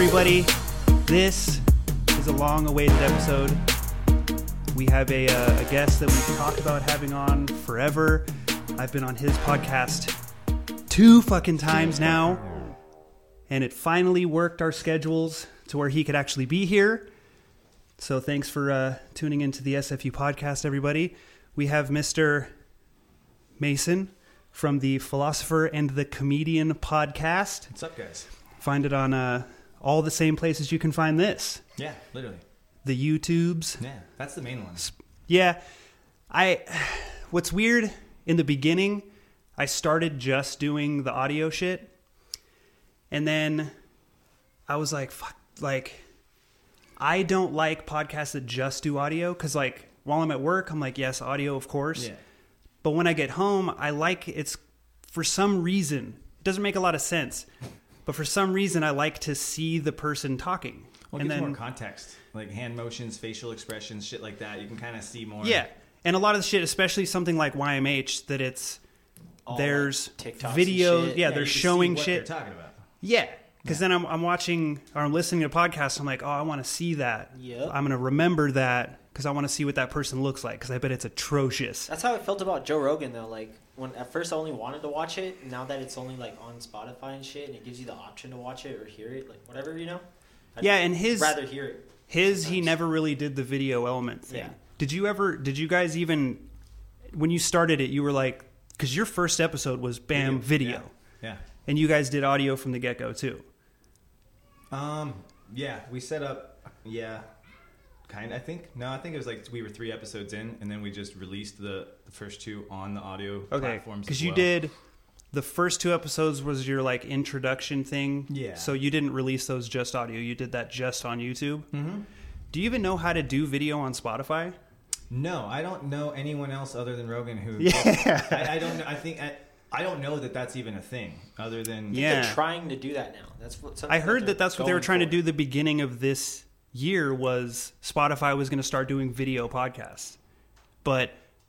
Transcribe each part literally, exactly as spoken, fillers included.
everybody. This is a long-awaited episode. We have a, uh, a guest that we've talked about having on forever. I've been on his podcast two fucking times now, and it finally worked our schedules to where he could actually be here. So thanks for uh, tuning into the S F U podcast, everybody. We have Mister Mason from the Philosopher and the Comedian podcast. What's up, guys? Find it on uh, all the same places you can find this. Yeah, literally. The YouTubes. Yeah, that's the main one. Yeah. I. What's weird, in the beginning, I started just doing the audio shit. And then I was like, fuck, like, I don't like podcasts that just do audio. Because, like, while I'm at work, I'm like, yes, audio, of course. Yeah. But when I get home, I like, it's, for some reason, it doesn't make a lot of sense. But for some reason, I like to see the person talking. Well, it and gives then more context. Like hand motions, facial expressions, shit like that. You can kind of see more. Yeah. And a lot of the shit, especially something like Y M H, that it's, All there's like TikToks video. and shit. Yeah, Yeah, they're you can showing see what shit. they're talking about. Yeah. Because then I'm, I'm watching or I'm listening to a podcast. I'm like, oh, I want to see that. Yep. I'm going to remember that because I want to see what that person looks like because I bet it's atrocious. That's how I felt about Joe Rogan, though. Like, when at first I only wanted to watch it, now that it's only, like, on Spotify and shit, and it gives you the option to watch it or hear it, like, whatever, you know? I'd Yeah, and his... rather hear it. His, he sometimes. never really did the video element thing. Yeah. Did you ever, did you guys even, when you started it, you were like, because your first episode was bam, video. Yeah. yeah. And you guys did audio from the get-go, too. Um. Yeah, we set up. Yeah. Kind. I think. No, I think it was like we were three episodes in, and then we just released the, the first two on the audio Okay. platforms. Because as you well. did, the first two episodes was your, like, introduction thing. Yeah. So you didn't release those just audio. You did that just on YouTube. Mm-hmm. Do you even know how to do video on Spotify? No, I don't know anyone else other than Rogan who. Yeah. I, I don't. know. I think. I, I don't know that that's even a thing, other than. Yeah. They're trying to do that now. That's what. I heard they're that that's what they were going trying to for. do the beginning of this year was Spotify was going to start doing video podcasts. But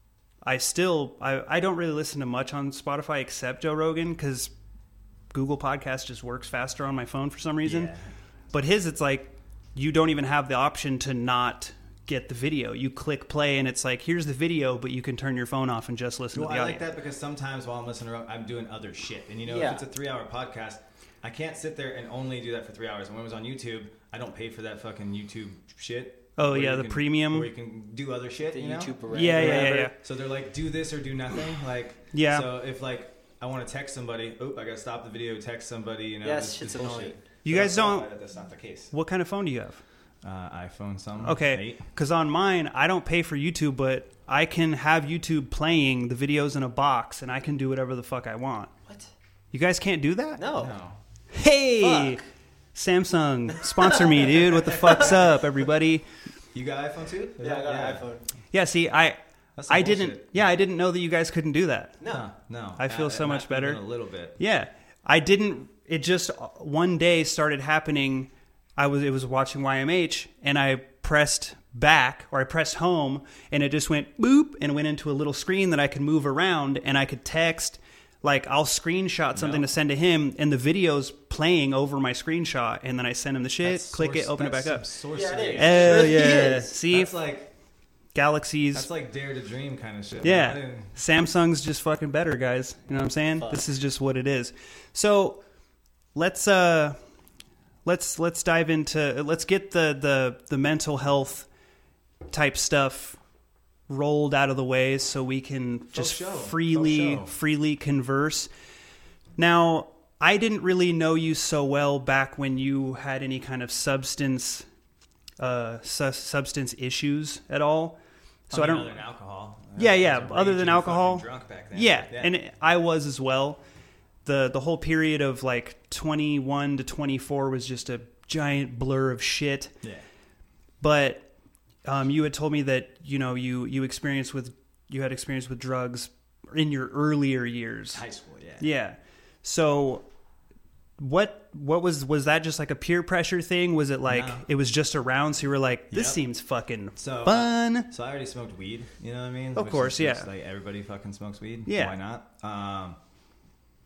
I still, I, I don't really listen to much on Spotify except Joe Rogan because Google Podcast just works faster on my phone for some reason. Yeah. But his, it's like you don't even have the option to not get the video. You click play and it's like, here's the video, but you can turn your phone off and just listen Well, to the I audio. like that because sometimes while I'm listening to Rogan, I'm doing other shit. And, you know, Yeah. if it's a three-hour podcast, I can't sit there and only do that for three hours. And when it was on YouTube, I don't pay for that fucking YouTube shit. Oh, where yeah, you the can- premium. Where you can do other shit, The you know? YouTube Red Yeah, or yeah, yeah, whatever. yeah. So they're like, do this or do nothing. Like, Yeah. So if, like, I want to text somebody, oop, I got to stop the video, text somebody, you know. Yeah, this- shit's this bullshit. annoying. You But guys on don't- Spotify, That's not the case. What kind of phone do you have? Uh, iPhone some. Okay, Eight. because on mine, I don't pay for YouTube, but I can have YouTube playing the videos in a box, and I can do whatever the fuck I want. What? You guys can't do that? No. No. Hey, Fuck. Samsung, sponsor me, dude. What the fuck's up, everybody? You got iPhone too? Is Yeah, I that- got an iPhone. Yeah, see, I, That's some I didn't. bullshit. Yeah, I didn't know that you guys couldn't do that. No. Huh, no. I feel Uh, so not much better. even A little bit. Yeah, I didn't. It just one day started happening. I was it was watching Y M H, and I pressed back or I pressed home, and it just went boop and went into a little screen that I could move around, and I could text. Like I'll screenshot something No. to send to him, and the video's playing over my screenshot, and then I send him the shit, That's click it, source- open it that's back up. some Yeah, sorcery. it is. Hell It yeah! is. See, That's like galaxies. that's like Dare to Dream kind of shit. I Yeah, didn't- Samsung's just fucking better, guys. You know what I'm saying? Fuck. This is just what it is. So let's uh, let's let's dive into let's get the the the mental health type stuff rolled out of the way so we can just show. freely Faux show. freely converse. Now, I didn't really know you so well back when you had any kind of substance uh, su- substance issues at all. So I, mean, don't. Other than alcohol. Yeah, I yeah. was a Other than raging alcohol, fucking drunk back then. yeah, and I was as well. the The whole period of like twenty-one to twenty-four was just a giant blur of shit. yeah. But um, you had told me that you know you you experienced with you had experience with drugs in your earlier years. High school, yeah. Yeah. So what what was was that just like a peer pressure thing? Was it like No. it was just around, so you were like, this Yep. seems fucking So, fun? So I already smoked weed, you know what I mean? Of Which course, is just yeah. Like everybody fucking smokes weed. Yeah. Why not? Um,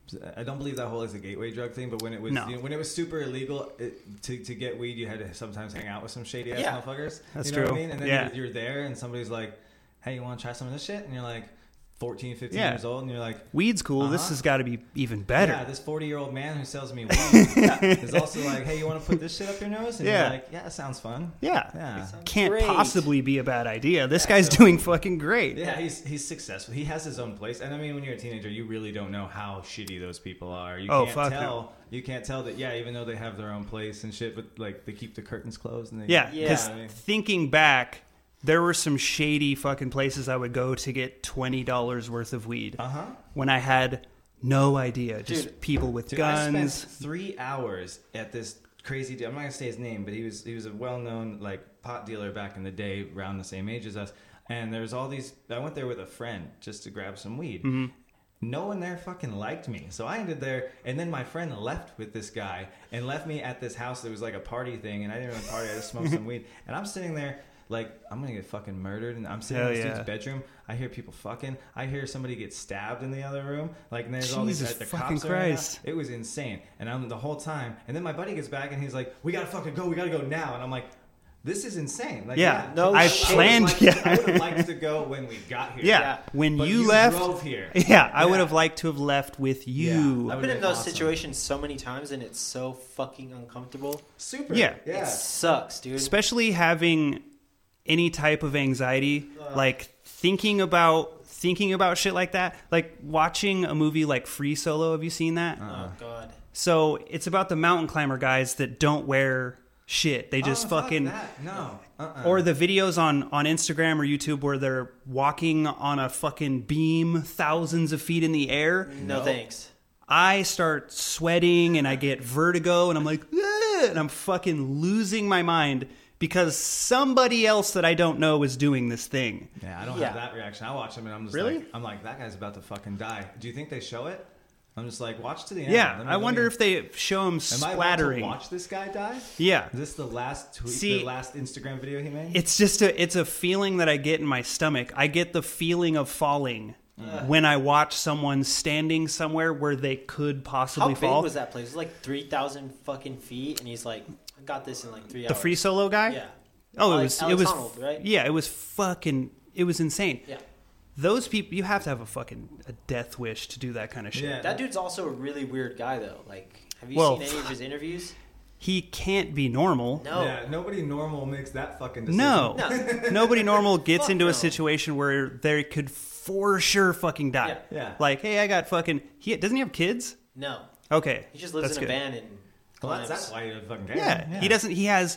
I don't believe that whole is a gateway drug thing, but when it was No. you know, when it was super illegal it, to to get weed, you had to sometimes hang out with some shady ass Yeah. motherfuckers. That's you know true. what I mean? And then Yeah. you're, you're there, and somebody's like, "Hey, you want to try some of this shit?" And you're like, fourteen, fifteen Yeah. years old, and you're like, Weed's cool. This Uh-huh. has got to be even better. "Yeah, this forty-year-old man who sells me weed is also like, hey, you want to put this shit up your nose?" And Yeah. you're like, "Yeah, that sounds fun." Yeah. Yeah. Can't Great. possibly be a bad idea. This Yeah, guy's so- doing fucking great. Yeah, he's he's successful. He has his own place, and I mean, when you're a teenager, you really don't know how shitty those people are. You Oh, can't fuck tell. no. You can't tell that. Yeah, even though they have their own place and shit, but like they keep the curtains closed. And they, Yeah, Yeah. because I mean, thinking back, there were some shady fucking places I would go to get twenty dollars worth of weed uh huh. when I had no idea. Just Dude. people with Dude, I guns. spent three hours at this crazy dude. I'm not gonna say his name, but he was he was a well-known like pot dealer back in the day, around the same age as us. And there's all these. I went there with a friend just to grab some weed. Mm-hmm. No one there fucking liked me, so I ended there. And then my friend left with this guy and left me at this house that was like a party thing. And I didn't really party. I just smoked some weed. And I'm sitting there. Like, I'm gonna get fucking murdered, and I'm sitting Hell in this yeah. dude's bedroom. I hear people fucking. I hear somebody get stabbed in the other room. Like, and there's all these Jesus the fucking cops are around. Christ. It was insane, and I'm the whole time. And then my buddy gets back, and he's like, "We gotta fucking go. We gotta go now." And I'm like, "This is insane." Like, Yeah. No I shit. planned. I would Yeah. like, I would have liked to go when we got here. Yeah. Yeah. When But you, you left. drove here. Yeah, I would Yeah. have liked to have left with you. Yeah. I've would've been in been those awesome. situations so many times, and it's so fucking uncomfortable. Super. Yeah. Yeah. It sucks, dude. Especially having any type of anxiety, like thinking about thinking about shit like that, like watching a movie like Free Solo. Have you seen that? Oh god. So it's about the mountain climber guys that don't wear shit. They just Oh, fuck fucking that. No. Uh-uh. or the videos on on Instagram or YouTube where they're walking on a fucking beam thousands of feet in the air. No, No. thanks. I start sweating and I get vertigo and I'm like, "Ah," and I'm fucking losing my mind because somebody else that I don't know is doing this thing. Yeah, I don't Yeah. have that reaction. I watch them and I'm just Really? like, I'm like, that guy's about to fucking die. Do you think they show it? I'm just like, watch to the end. Yeah, Let me- I let wonder me- if they show him Am I about splattering. to watch this guy die? Yeah. Is this the last tweet, See- the last Instagram video he made? It's just a it's a feeling that I get in my stomach. I get the feeling of falling when I watch someone standing somewhere where they could How possibly big fall. was that place? It was like three thousand fucking feet, and he's like, "I got this in like three The hours." Free Solo guy? Yeah. Oh, it Alex- was it Alex was Honnold, right? yeah, it was fucking it was insane. Yeah. Those people, you have to have a fucking a death wish to do that kind of shit. Yeah. That dude's also a really weird guy, though. Like, have you Well, seen any of his interviews? He can't be normal. No. Yeah, nobody normal makes that fucking decision. No. No. Nobody normal gets Fuck into no. a situation where they could for sure fucking die. Yeah. Yeah. Like, hey, I got fucking. He doesn't he have kids? No. Okay, He just lives that's in a good. van and Well, that's, climbs. that's why you fucking care. Yeah. he doesn't. He has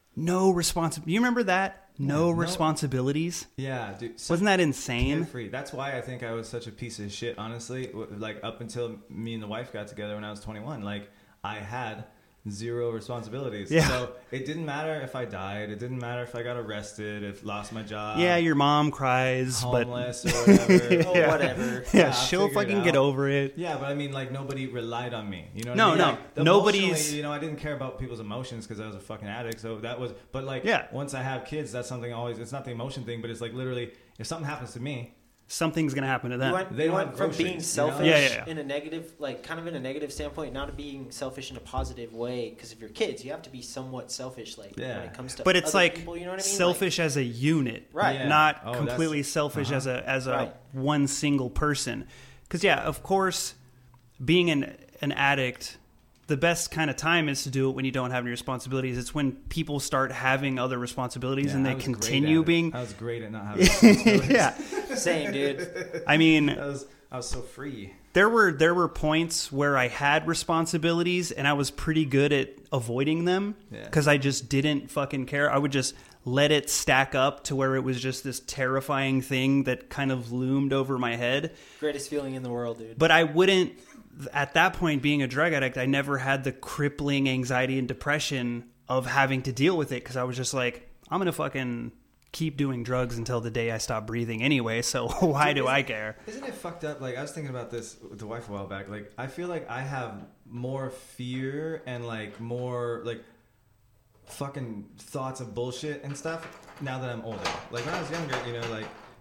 no responsibility. You remember that? No Yeah, no- responsibilities. Yeah, dude. so Wasn't that insane? Free. That's why I think I was such a piece of shit, honestly. W- Like, up until me and the wife got together when I was twenty-one, like, I had zero responsibilities. Yeah. So it didn't matter if I died. It didn't matter if I got arrested, if lost my job. Yeah, your mom cries, homeless or whatever. Oh, Yeah. whatever. but yeah, I'll she'll figure it fucking get out. over it. Yeah, but I mean, like, nobody relied on me. You know what No, I mean? no. Like, the Nobody's- emotionally, You know, I didn't care about people's emotions because I was a fucking addict. So that was, but like, Yeah. once I have kids, that's something always, it's not the emotion thing, but it's like literally, if something happens to me, Something's gonna happen to You them. went, They you want went from groceries, being you know? selfish Yeah, yeah, yeah. in a negative, like kind of in a negative standpoint, now to being selfish in a positive way. Because if you're kids, you have to be somewhat selfish, like Yeah. when it comes to. But it's other like people, you know what I mean? selfish as a unit, Right. Yeah. not Oh, completely that's- selfish uh-huh. as a as a Right. one single person. Because yeah, of course, being an an addict, the best kind of time is to do it when you don't have any responsibilities. It's when people start having other responsibilities yeah, and I they was great continue at it. being. I was great at not having responsibilities. Yeah, like, same, dude. I mean, I was, I was so free. there were there were points where I had responsibilities and I was pretty good at avoiding them Yeah. because I just didn't fucking care. I would just let it stack up to where it was just this terrifying thing that kind of loomed over my head. Greatest feeling in the world, dude. But I wouldn't, at that point, being a drug addict, I never had the crippling anxiety and depression of having to deal with it because I was just like, I'm going to fucking keep doing drugs until the day I stop breathing anyway, so why do I care? Isn't it fucked up? Like, I was thinking about this with the wife a while back. Like, I feel like I have more fear and, like, more, like, fucking thoughts of bullshit and stuff now that I'm older. Like, when I was younger, you know, like,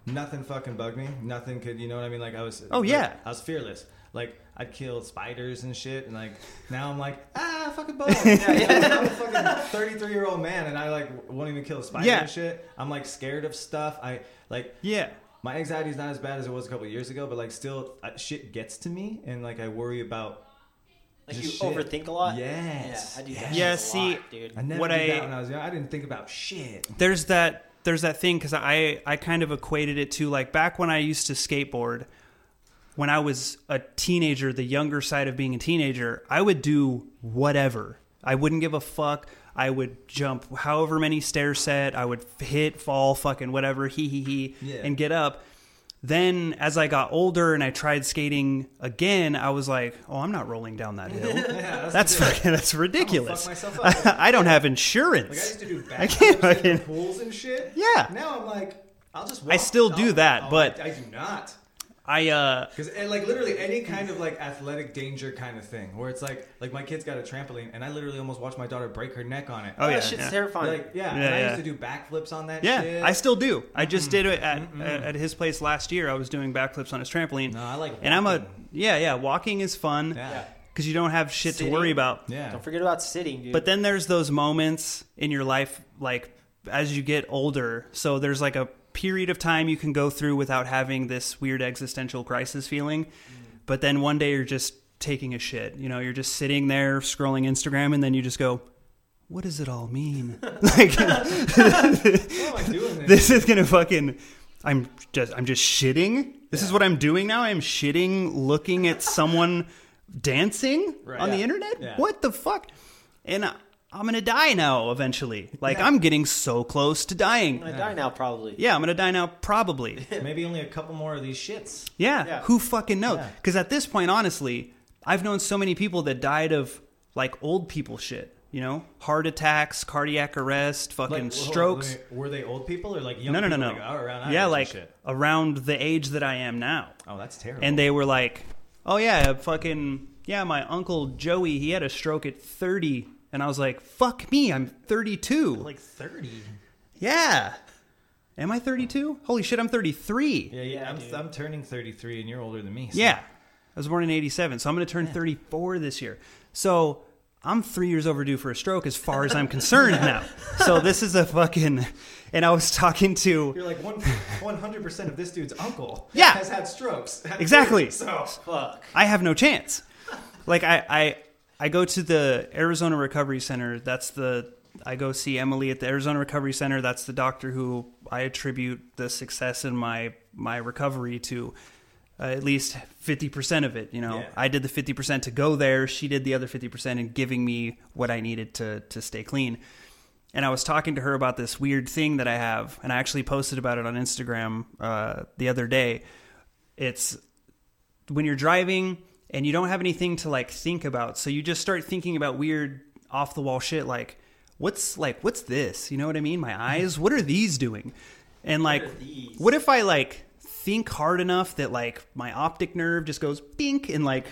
nothing fucking bugged me. Nothing could, you know what I mean? Like I was. Oh, like, yeah. I was fearless. Like I'd kill spiders and shit, and like now I'm like ah fucking bug. yeah, yeah. I'm a fucking thirty-three year old man, and I like wanting to kill a spider Yeah. and shit. I'm like scared of stuff. I like Yeah. my anxiety is not as bad as it was a couple of years ago, but like still uh, shit gets to me, and like I worry about. Like just you shit. overthink a lot. Yes. Yeah, I do Yes. that. Yeah, shit a see, lot, dude. I never What did I- that when I was young. I didn't think about shit. There's that there's that thing because I I kind of equated it to like back when I used to skateboard. When I was a teenager, the younger side of being a teenager, I would do whatever. I wouldn't give a fuck. I would jump however many stairs set. I would hit, fall, fucking whatever, hee hee hee, Yeah. and get up. Then as I got older and I tried skating again, I was like, oh, I'm not rolling down that hill. Yeah, That's the deal. fucking, that's ridiculous. I'm gonna fuck myself up. I don't have Like I insurance. used to do I can't backflips fucking- in pools and shit. Yeah. Now I'm like, I'll just. I Walk. still do I'll- that, oh, but- I, I do not. I uh Because like literally any kind of like athletic danger kind of thing, where it's like like my kid's got a trampoline, and I literally almost watched my daughter break her neck on it. Oh, Oh, yeah, that shit's yeah. terrifying. Like yeah, Yeah, and I yeah. used to do backflips on that. yeah, shit. I still do. I just did it at, at at his place last year. I was doing backflips on his trampoline. No, I like. And I'm a walking. yeah, yeah, walking is fun Yeah. cuz you don't have shit Sitting. to worry about. Yeah. Don't forget about sitting, dude. But then there's those moments in your life like as you get older. So there's like a period of time you can go through without having this weird existential crisis feeling. But then one day you're just taking a shit. You know, you're just sitting there scrolling Instagram and then you just go, what does it all mean? Like What am I doing? This? this is gonna fucking I'm just I'm just shitting. This is what I'm doing now. I'm shitting looking at someone dancing Right. on the Yeah. internet. Yeah. What the fuck? And I, I'm gonna die now eventually. Like Yeah. I'm getting so close to dying. I'm gonna die now, probably. Yeah, I'm gonna die now probably. Maybe only a couple more of these shits. Yeah, Yeah. who fucking knows? Yeah. Because at this point, honestly, I've known so many people that died of like old people shit. You know, heart attacks, cardiac arrest, fucking Like, hold on, strokes. were they- Were they old people or like young No, no, no, people? no. Like, oh, around our yeah, age and like shit? around the age that I am now. Oh, that's terrible. And they were like, "Oh yeah, fucking yeah, my uncle Joey, he had a stroke at thirty." And I was like, "Fuck me, I'm thirty-two." like thirty. Yeah. Am I thirty-two? Holy shit, I'm thirty-three. Yeah, yeah. Yeah, I'm, dude. I'm turning thirty-three, and you're older than me. So. Yeah. I was born in eighty-seven, so I'm going to turn thirty-four this year. So I'm three years overdue for a stroke as far as I'm concerned now. So this is a fucking... And I was talking to... You're like one one hundred percent of this dude's uncle. Yeah. has had strokes. Exactly. So Fuck. I have no chance. Like, I, I, I go to the Arizona Recovery Center. That's the... I go see Emily at the Arizona Recovery Center. That's the doctor who I attribute the success in my, my recovery to. Uh, at least fifty percent of it, you know. Yeah. I did the fifty percent to go there. She did the other fifty percent in giving me what I needed to to stay clean. And I was talking to her about this weird thing that I have, and I actually posted about it on Instagram uh, the other day. It's when you're driving and you don't have anything to like think about, so you just start thinking about weird off the wall shit like, what's like, what's this? You know what I mean? My eyes, what are these doing? And like, are these? what if I like think hard enough that like my optic nerve just goes bink and like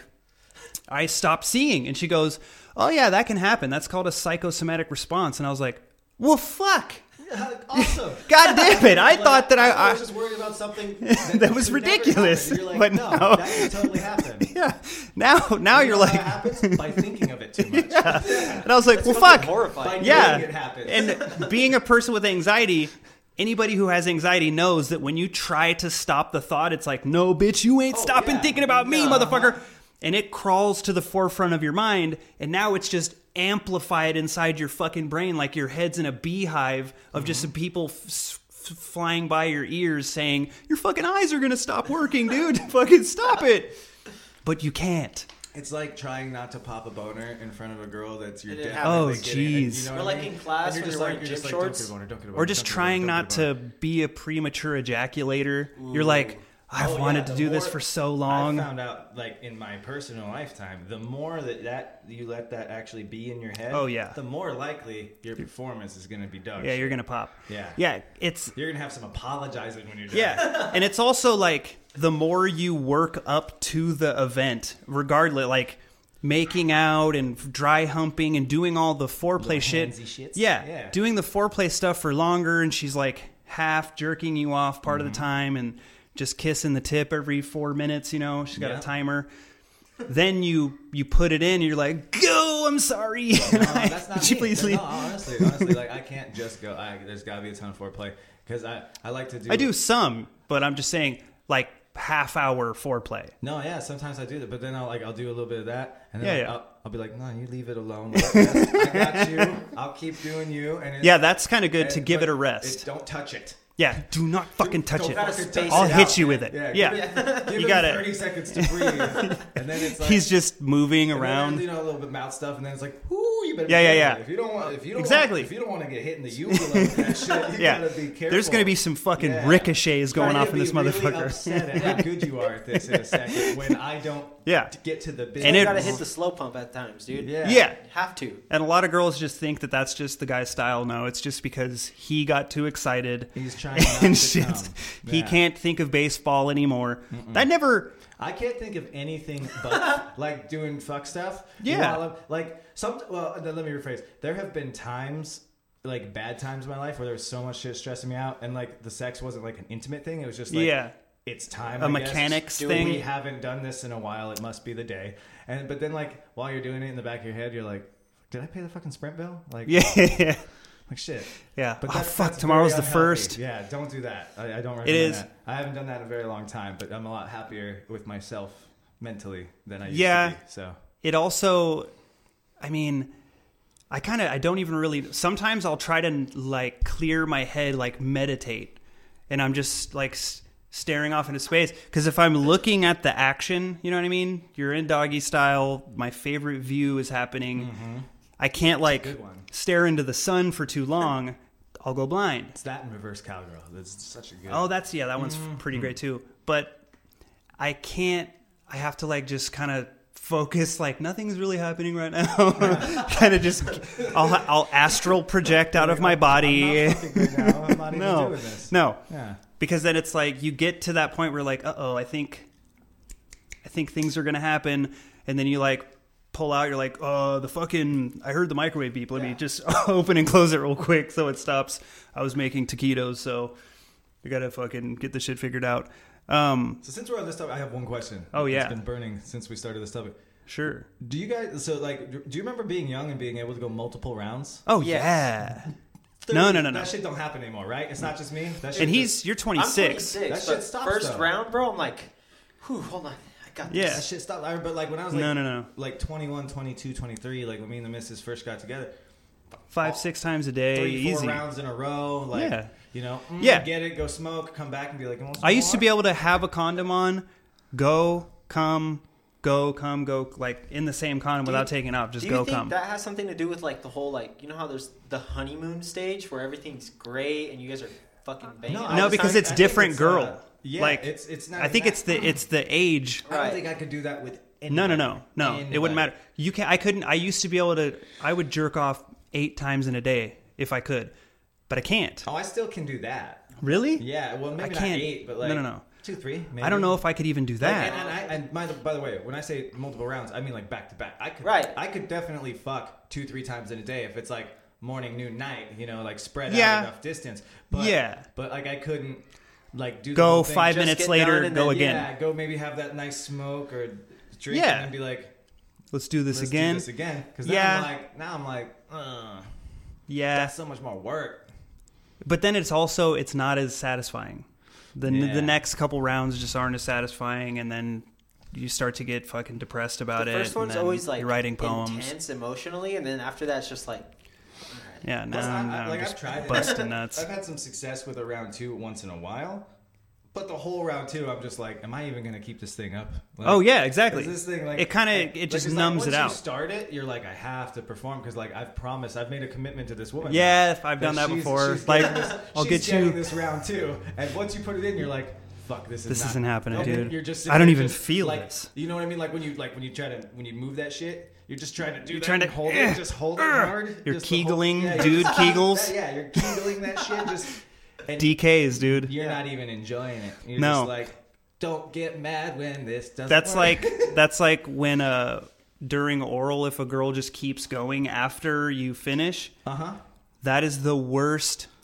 I stop seeing? And she goes, oh yeah, that can happen. That's called a psychosomatic response. And I was like, well, fuck. yeah, awesome. God damn it. I Like, thought that I, I I was just worried about something That that, was could never ridiculous. happen. You're like, But no, no. that can totally happen. yeah. Now, now You you're know like, how it happens by thinking of it too much. and I was like, That's well, fucking fuck. By horrifying. Yeah. knowing it happens. And being a person with anxiety, anybody who has anxiety knows that when you try to stop the thought, it's like, no, bitch, you ain't Oh, stopping yeah. thinking about me, No. motherfucker. And it crawls to the forefront of your mind, and now it's just amplified inside your fucking brain like your head's in a beehive of just some people f- f- flying by your ears saying, your fucking eyes are going to stop working, dude. Fucking stop it. But you can't. It's like trying not to pop a boner in front of a girl that's your It dad. happens. Oh, They get it, and you jeez. know Or what I like mean? in class And you're when just you're like, wearing you're just gym like, don't shorts. get a boner, don't get a boner, Or just don't get a trying boner, not don't get a to be a premature ejaculator. You're Ooh. like, I've Oh, wanted yeah, to the do this more- for so boner. long. I found out, like in my personal lifetime, the more that, that you let that actually be in your head, Oh, yeah. the more likely your performance is going to be dog Yeah, shit. you're going to pop. Yeah. Yeah, it's You're gonna have some apologizing when you're done. yeah. And it's also like the more you work up to the event, regardless, like making out and dry humping and doing all the foreplay Little shit. handsy shits. Yeah, Yeah. doing the foreplay stuff for longer. And she's like half jerking you off part Mm-hmm. of the time and just kissing the tip every four minutes. You know, she's got Yeah. a timer. Then you you put it in, and you're like, "Go! I'm sorry." No, that's not Would you me. please no, leave? no, honestly, honestly, like I can't just go. I, there's got to be a ton of foreplay because I, I like to do. I do some, but I'm just saying, like half hour foreplay. No, yeah, sometimes I do that, but then I'll like I'll do a little bit of that, and then Yeah, I'll, yeah. I'll, I'll be like, no, you leave it alone. Like, yes, I got you. I'll keep doing you. And it's, Yeah, that's kind of good to and- give but it a rest. It, don't touch it. Yeah, do not fucking touch Don't it. gotta fucking space touch I'll it hit out, you man. with it. Yeah, Yeah. Give, it, give You him gotta- thirty seconds to breathe, and then it's like He's just moving and then, around. you know, a little bit mouth stuff, and then it's like, "Ooh, you better." Yeah, be yeah, careful. yeah. If you don't want, if you don't Exactly. want, if you don't want to get hit in the uvula with that shit, you Yeah. gotta be careful. There's going to be some fucking Yeah. ricochets going You're off gonna in this be really motherfucker. upset at how good you are at this in a second when I don't Yeah. get to the business. And you it- gotta hit the slow pump at times, dude. Yeah. Yeah. Have to. And a lot of girls just think that that's just the guy's style. No, it's just because he got too excited. He's trying not and to shit. come. He Yeah. can't think of baseball anymore. I never. I can't think of anything but like doing fuck stuff. Yeah. While I'm- like some. Well, then let me rephrase. There have been times, like bad times in my life, where there was so much shit stressing me out, and like the sex wasn't like an intimate thing. It was just like, Yeah. it's time. A I guess. mechanics Do- thing. We haven't done this in a while. It must be the day. And but then like while you're doing it in the back of your head, you're like, did I pay the fucking Sprint bill? Like Yeah. Yeah. like shit. Yeah. But oh, that's, fuck. that's Tomorrow's very the unhealthy. first. Yeah, don't do that. I, I don't recommend is. that. I haven't done that in a very long time, but I'm a lot happier with myself mentally than I used Yeah. to be. So It also, I mean, I kind of, I don't even really, sometimes I'll try to like clear my head, like meditate. And I'm just like s- staring off into space. Because if I'm looking at the action, you know what I mean? You're in doggy style. My favorite view is happening. I can't like good one. stare into the sun for too long. I'll go blind. it's that and reverse cowgirl. That's such a good. Oh, that's, yeah, that one's Mm-hmm. pretty great too. But I can't, I have to like just kind of focus, like nothing's really happening right now. Kind of just, I'll, I'll astral project out of my body. I'm not fucking good now. I'm not even No, doing this. no. Yeah. Because then it's like you get to that point where like, uh oh, I think, I think things are gonna happen, and then you like pull out. You're like, oh, the fucking, I heard the microwave beep. Let me Yeah. just open and close it real quick so it stops. I was making taquitos, so I gotta fucking get the shit figured out. Um, So since we're on this topic, I have one question. Oh, yeah. It's been burning since we started this topic. sure. Do you guys? So like, do you remember being young and being able to go multiple rounds? Oh Yes. yeah. No, no, no, no. That shit don't happen anymore, right? It's not just me. That shit And just- he's you're I'm twenty-six. twenty-six. That shit but stops, first though. round, bro, I'm like, whew, hold on. I got Yeah. this. that shit stopped. I remember, like when I was like, No, no, no. like twenty-one, twenty-two, twenty-three, like when me and the missus first got together, Five, six times a day, three, four easy. rounds in a row, like Yeah. you know, mm, Yeah. get it, go smoke, come back and be like, you want some I used to more? be able to have a condom on, go, come, go, come, go, like in the same condom Do without you- taking off. Just Do you go, think come. that has something to do with like the whole like you know how there's the honeymoon stage where everything's great and you guys are fucking banging? No, all I No, the because time? it's I think different it's, girl. uh, yeah, like it's it's not. I think that. it's the it's the age. I don't Right. think I could do that with. Anybody. No, no, no, no. It Anybody. wouldn't matter. You can. I couldn't. I used to be able to. I would jerk off eight times in a day if I could, but I can't. Oh, I still can do that. Really? Yeah, well, maybe I not can't. eight, but like No, no, no. two, three. Maybe. I don't know if I could even do Like, that. and, and, I, and by, the, by the way, when I say multiple rounds, I mean like back to back. I could, Right. I could definitely fuck two, three times in a day if it's like morning, noon, night. You know, like spread Yeah. out enough distance. But, Yeah. But like I couldn't like do the Go whole thing. five Just minutes get later, done and go then- again. Yeah, go maybe have that nice smoke or drink, Yeah. and then be like, Let's do this let's again. do this again. Because now Yeah. I'm like, now I'm like, uh, Yeah, that's so much more work. but then it's also it's not as satisfying. The Yeah. the next couple rounds just aren't as satisfying, and then you start to get fucking depressed about The it. first and one's then always like you're writing poems. intense emotionally, and then after that, it's just like, Yeah, no, Plus, I- I- no, like, just I've tried it. busting nuts. I've had some success with a round two once in a while, but the whole round two, I'm just like, am I even gonna keep this thing up? Like, Oh yeah, exactly. is this thing like it kind of like- it just like, it's numbs like, it once out. You start it, you're like, I have to perform because like I've promised, I've made a commitment to this woman. Yeah, if I've that done that she's- before, she's like getting this- I'll she's get getting you. this round two, and once you put it in, you're like, fuck, this is This not, isn't happening, and then dude. You're just I don't sitting even there just, feel like, this. You know what I mean? Like when you like when you try to when you move that shit. You're just trying to do You're that trying and to- hold eh, it, just hold it uh, hard. you're just the whole- kegeling, yeah, you're dude, just- kegels. Yeah, you're kegeling that shit. Just and D Ks, dude. you're not even enjoying it. You're No. just like, don't get mad when this doesn't That's work. like that's like when uh during oral, if a girl just keeps going after you finish, uh-huh. that is the worst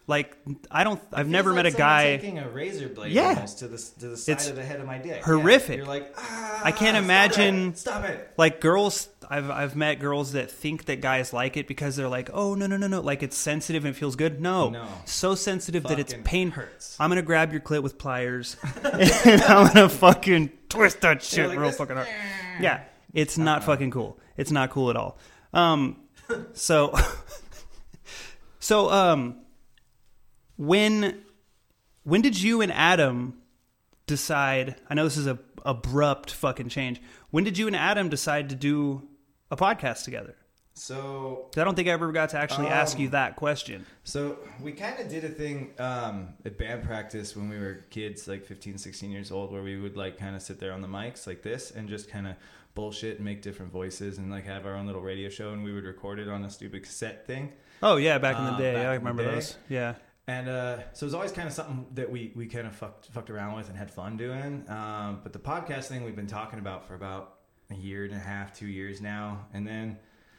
Like, I don't. I've It never feels met like a someone guy. taking a razor blade Yeah. almost to the to the side It's of the head of my dick. horrific. Yeah. You're like, ah, I can't stop imagine- it, Stop it. Like girls, I've I've met girls that think that guys like it because they're like, oh no no no no, like it's sensitive and it feels good. No, No. so sensitive that it's Fucking pain. hurts. I'm gonna grab your clit with pliers and I'm gonna fucking twist that shit like real this. fucking hard. Yeah, it's not Uh-uh. fucking cool. It's not cool at all. Um, so so um, when when did you and Adam decide? I know this is a abrupt fucking change. When did you and Adam decide to do a podcast together? So 'Cause I don't think I ever got to actually ask Um, you that question. So we kind of did a thing um, at band practice when we were kids, like fifteen, sixteen years old, where we would like kind of sit there on the mics like this and just kind of bullshit and make different voices and like have our own little radio show, and we would record it on a stupid cassette thing. Oh yeah, back in the uh, day, back I in the remember day. those. Yeah. And uh, so it was always kind of something that we, we kind of fucked, fucked around with and had fun doing. Um, but the podcast thing we've been talking about for about a year and a half, two years now. And then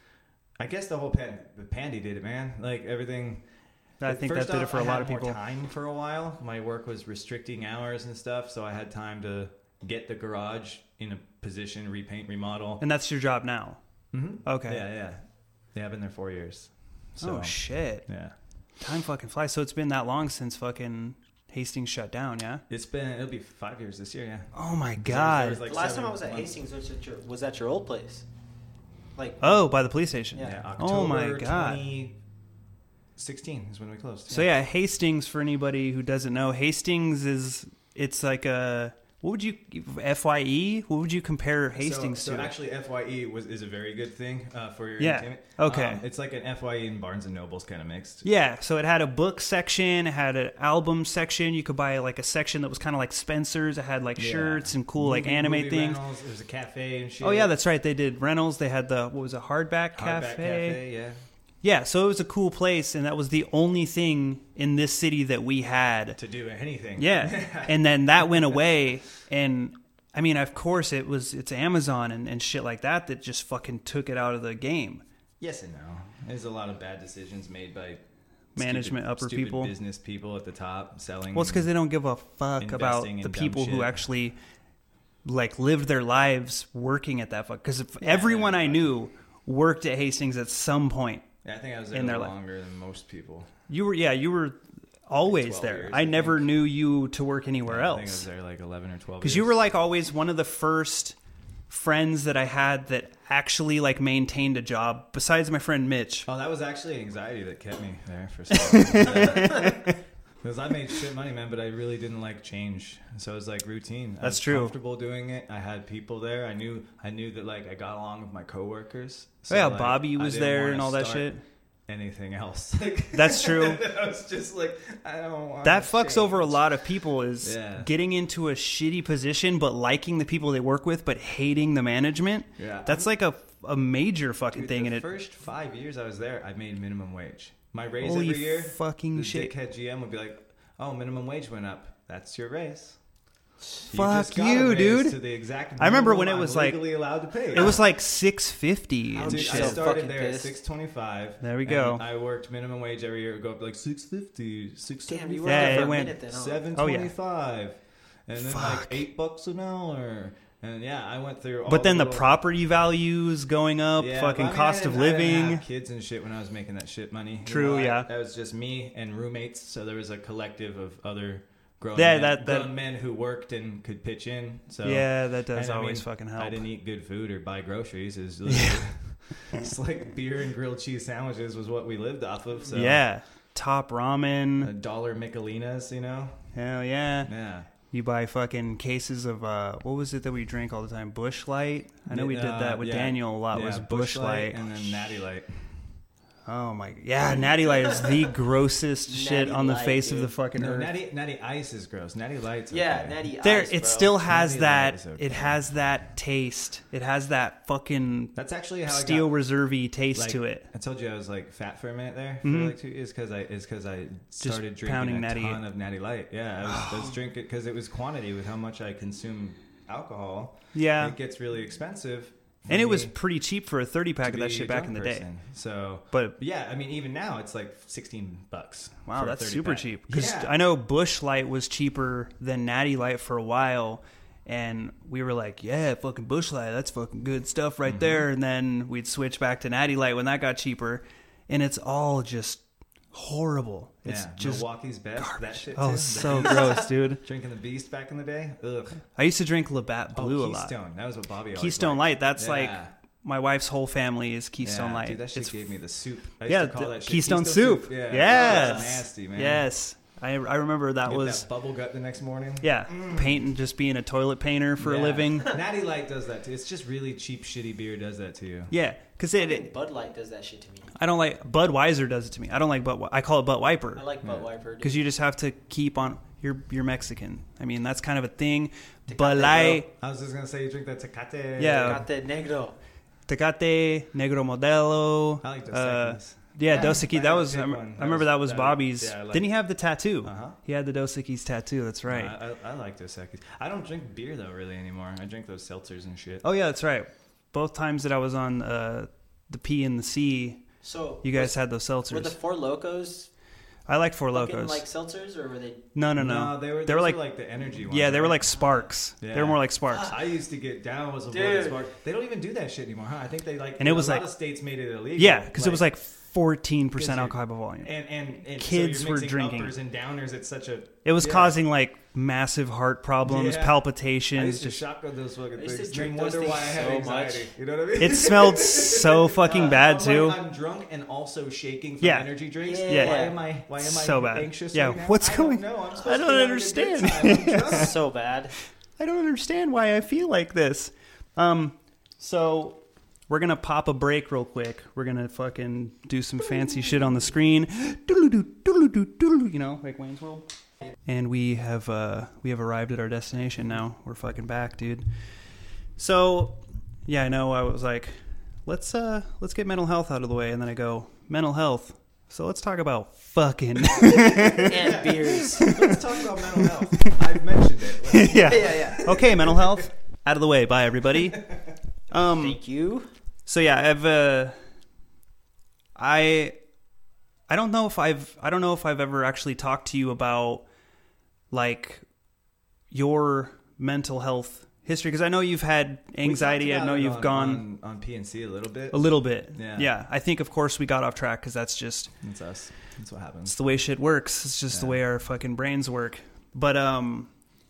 I guess the whole pan, the Pandy did it, man. Like everything. I think that First did it off, for a I lot had of more people. time for a while. My work was restricting hours and stuff, so I had time to get the garage in a position, repaint, remodel. And that's your job now. Mm-hmm. Okay. Yeah, yeah. Yeah, I've been there four years. So, Oh shit. yeah. Time fucking flies. So it's been that long since fucking Hastings shut down, yeah? It's been, it'll be five years this year, yeah. Oh my There was- god. there was, like, The last seven time I was at months. Hastings was at your, was at your old place. Like, Oh, by the police station. Yeah. Yeah, Oh my October God. twenty sixteen is when we closed. So yeah, Hastings, for anybody who doesn't know, Hastings is, it's like a, what would you, F Y E? What would you compare Hastings so, so to? actually, F Y E was is a very good thing uh, for your Yeah, entertainment. okay. Um, it's like an F Y E and Barnes and Nobles kind of mixed. Yeah, so it had a book section, it had an album section. You could buy like a section that was kind of like Spencer's. It had like Yeah. shirts and cool like Movie- anime movie things. rentals, There's a cafe and shit. Oh yeah, that's right. They did rentals. They had the, what was it, Hardback, Hardback Cafe? cafe. Yeah. Yeah, so it was a cool place, and that was the only thing in this city that we had. To do anything. Yeah, and then that went away, and I mean, of course, it was it's Amazon and, and shit like that that just fucking took it out of the game. Yes and no. There's a lot of bad decisions made by Management, stupid, upper stupid people. business people at the top selling. Well, it's because they don't give a fuck Investing about in the dumb people who shit. actually like lived their lives working at that fuck. Because everyone yeah, I fuck. knew worked at Hastings at some point. Yeah, I think I was there in their life. longer than most people. You were, yeah, you were always twelve there. years, I I never think. knew you to work anywhere I think I was else. there like eleven or twelve. Because you were like always one of the first friends that I had that actually like maintained a job, besides my friend Mitch. Oh, that was actually anxiety that kept me there for so long. Because I made shit money, man, but I really didn't like change. So it was like routine. I That's was true. Comfortable doing it. I had people there. I knew. I knew that like I got along with my coworkers. Oh, yeah, like, Bobby I was didn't there wanna and all that start shit. Anything else? Like, That's true. I was just like, I don't want That fucks over a lot of people is Yeah. getting into a shitty position but liking the people they work with but hating the management. Yeah. That's like a, a major fucking Dude, thing. the And it first five years I was there, I made minimum wage. My raise Holy every year, fucking the shit. dickhead G M would be like, "Oh, minimum wage went up. That's your raise." You Fuck just got a you, raise dude. To the exact I remember minimum when it I'm was like- legally allowed to pay. it was like six fifty and Dude, shit. I so started fucking there at pissed. six twenty-five. There we and go. I worked minimum wage every year. It would go up to like six fifty, six damn, you seventy-five, were Yeah, there it for a went minute then, huh? seven Oh, yeah. twenty-five, and then Fuck. like eight bucks an hour. And yeah, I went through. All But then the little- property values going up, Yeah, fucking but I mean, cost I of didn't- I didn't living. have kids and shit when I was making that shit money. You True, know, I- yeah. That was just me and roommates, so there was a collective of other grown Yeah, men, that- that- grown men who worked and could pitch in. So Yeah, that does and, I always mean, fucking help. I didn't eat good food or buy groceries. It was literally it's like beer and grilled cheese sandwiches was what we lived off of. So Yeah. Top a ramen. dollar Michelinas, you know. Hell yeah. Yeah. You buy fucking cases of, uh, what was it that we drank all the time? Bush Light? I know we did Uh, that with yeah. Daniel a lot. Yeah, was Busch Bush Light. and then Natty Light. Oh my, yeah, Natty Light is the grossest shit Natty on the Light, face of dude. the fucking No, earth. Natty Natty Ice is gross. Natty Light's Yeah, okay. Natty There, Ice, it bro. still has Natty that. Light is okay. It has that taste. It has that fucking That's actually how steel I got, reservy taste like, to it. I told you I was like fat for a minute there for Mhm. like two years because I is because I started pounding drinking a Natty. ton of Natty Light. Yeah, I was, I was drinking because it was quantity with how much I consume alcohol. Yeah, It gets really expensive And it me was pretty cheap for a thirty pack to of that be shit a back drunk in the day. person. So, But yeah, I mean, even now it's like sixteen bucks. wow, for a that's thirty super pack. cheap. Because Yeah. I know Busch Light was cheaper than Natty Light for a while. And we were like, yeah, fucking Busch Light, that's fucking good stuff right Mhm. there. And then we'd switch back to Natty Light when that got cheaper. And it's all just horrible. It's yeah, just Milwaukee's best. That garbage. shit Oh, too. so gross, dude. Drinking the Beast back in the day. Ugh. I used to drink Labatt Blue oh, a lot. Keystone. That was what Bobby always Keystone liked. Light, that's Yeah. like my wife's whole family is Keystone yeah, Light. Dude, that shit It's gave me the soup. I used yeah, to call the that shit Keystone, soup. Yeah. Yes. That's nasty, man. Yes. I I remember that Get was that bubble gut the next morning. yeah, painting, just being a toilet painter for Yeah. a living. Natty Light does that too. It's just really cheap, shitty beer does that to you. Yeah, because I it, think it. Bud Light does that shit to me. I don't like Budweiser does it to me. I don't like Bud. I call it Butt Wiper I like Yeah. Bud Wiper. because you just have to keep on. You're you're Mexican. I mean that's kind of a thing. Tecate, Bud Light, I was just gonna say you drink that Tecate. Yeah. got the negro. Tecate, Negro Modelo. I like Dos uh, Equis. Yeah, Yeah, Dos Equis. I That had was. a I, big rem- one. I That remember was- that was that- Bobby's. yeah, I like- Didn't he have the tattoo? Uh-huh. He had the Dos Equis tattoo. That's right. I, I, I like Dos Equis. I don't drink beer though really anymore. I drink those seltzers and shit. Oh yeah, that's right. Both times that I was on uh, the P and the C, So you guys was, had those were seltzers. the Four Locos I like Four fucking Locos. like seltzers, or were they? no, no, no. they were. They were those like, were like the energy ones. yeah, they were right? like Sparks. They Yeah. were more like Sparks. I used to get down with some Dude. Spark. They don't even do that shit anymore, huh? I think they like. And it was a like- lot of states made it illegal. Yeah, because it was like fourteen percent Because you're- alcohol by volume. and and, and kids so you're were mixing drinking. uppers and downers. It's such a. It was yeah. causing like massive heart problems, Yeah. palpitations. I used to just shotgun those fucking I used to things. drink No wonder those why I things had so anxiety. much. You know what I mean? it smelled so fucking bad I'm too. Like, I'm drunk and also shaking from Yeah. energy drinks. Yeah. Why am I? Why am I So bad. anxious? Yeah, right now? what's I going- Don't know. I'm supposed I to don't be having a good understand. time. I'm drunk. so bad. I don't understand why I feel like this. Um, so we're gonna pop a break real quick. We're gonna fucking do some fancy shit on the screen. Doodle-doo, doodle-doo, doodle-doo, you know, like Wayne's World. And we have uh, we have arrived at our destination now. We're fucking back, dude. So yeah, I know. I was like, let's uh, let's get mental health out of the way, and then I go mental health. So let's talk about fucking. And beers. Let's talk about mental health. I've mentioned it. yeah. yeah, yeah. Okay, mental health out of the way. Bye, everybody. Um, Thank you. So yeah, I've uh, I I don't know if I've I don't know if I've ever actually talked to you about like your mental health history, because I know you've had anxiety. We talked I know about it you've on, gone on, on P and C a little bit. a little bit. Yeah. Yeah. I think of course we got off track because that's just That's us. That's what happens. it's the way shit works. It's just the Yeah. way our fucking brains work. But um,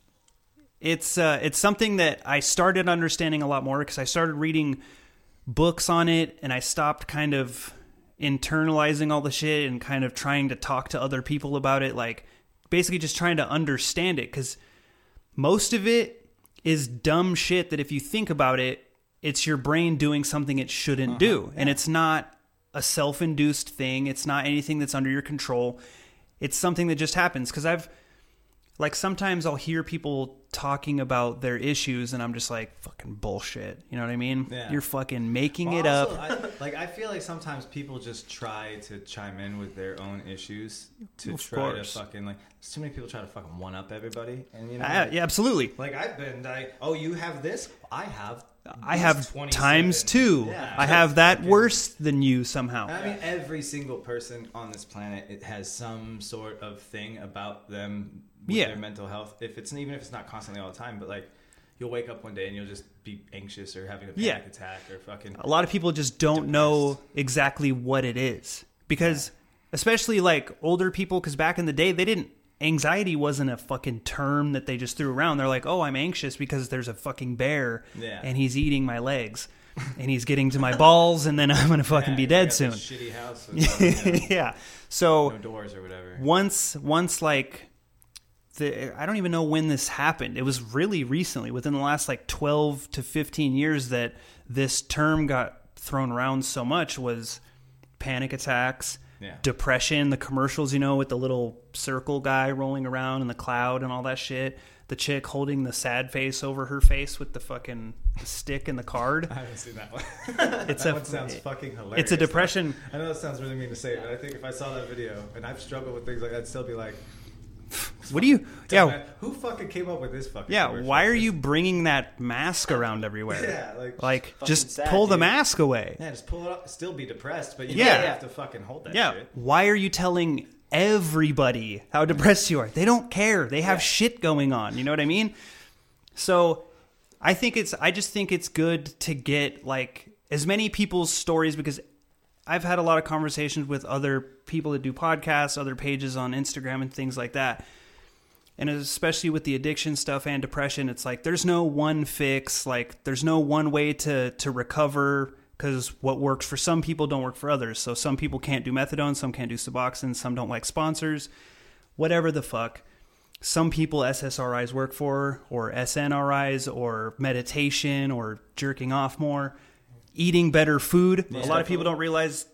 it's uh, it's something that I started understanding a lot more because I started reading books on it, and I stopped kind of internalizing all the shit and kind of trying to talk to other people about it, like basically just trying to understand it, because most of it is dumb shit that if you think about it, it's your brain doing something it shouldn't Uh-huh. do. And Yeah. it's not a self-induced thing. It's not anything that's under your control. It's something that just happens. Because I've, like, sometimes I'll hear people talking about their issues, and I'm just like, fucking bullshit. You know what I mean? Yeah. You're fucking making Well, it also, up. I, like I feel like sometimes people just try to chime in with their own issues to Of try course. to fucking like. Too many people try to fucking one up everybody, and you know, I- like, yeah, absolutely. like I've been like, oh, you have this, I have. I these have twenty-seven. times two. Yeah. I have that Fucking- worse than you somehow. I mean, every single person on this planet, it has some sort of thing about them with Yeah. their mental health. If it's even if it's not constantly all the time, but like you'll wake up one day and you'll just be anxious or having a panic Yeah. attack or fucking. A lot of people just don't know exactly what it is, because especially like older people, because back in the day they didn't, anxiety wasn't a fucking term that they just threw around. They're like, oh, I'm anxious because there's a fucking bear Yeah. and he's eating my legs and he's getting to my balls and then I'm gonna fucking Yeah, be you dead got soon. this shitty house with you know, Yeah, so no doors or whatever. once once like the I don't even know when this happened. It was really recently, within the last like twelve to fifteen years, that this term got thrown around so much. Was panic attacks, Yeah. depression, the commercials, you know, with the little circle guy rolling around in the cloud and all that shit. The chick holding the sad face over her face with the fucking stick and the card. I haven't seen that one. It's that a one sounds fucking hilarious. it's a depression. I know that sounds really mean to say, but I think if I saw that video and I've struggled with things like that, I'd still be like, What do you? Yeah, Man, who fucking came up with this fucking? yeah. commercial? Why are you bringing that mask around everywhere? Yeah, like, Like, Fucking just sad, pull the dude. mask away. yeah, just pull it up. Still be depressed, but you Yeah. don't have to fucking hold that Yeah. shit. Why are you telling everybody how depressed you are? They don't care. They have Yeah. shit going on. You know what I mean? So I think it's, I just think it's good to get like as many people's stories, because I've had a lot of conversations with other people that do podcasts, other pages on Instagram and things like that. And especially with the addiction stuff and depression, it's like there's no one fix. Like there's no one way to to recover, because what works for some people don't work for others. So some people can't do methadone, some can't do Suboxone, some don't like sponsors, whatever the fuck. Some people S S R Is work for, or S N R Is, or meditation, or jerking off more, eating better food. Yeah. A lot of people don't realize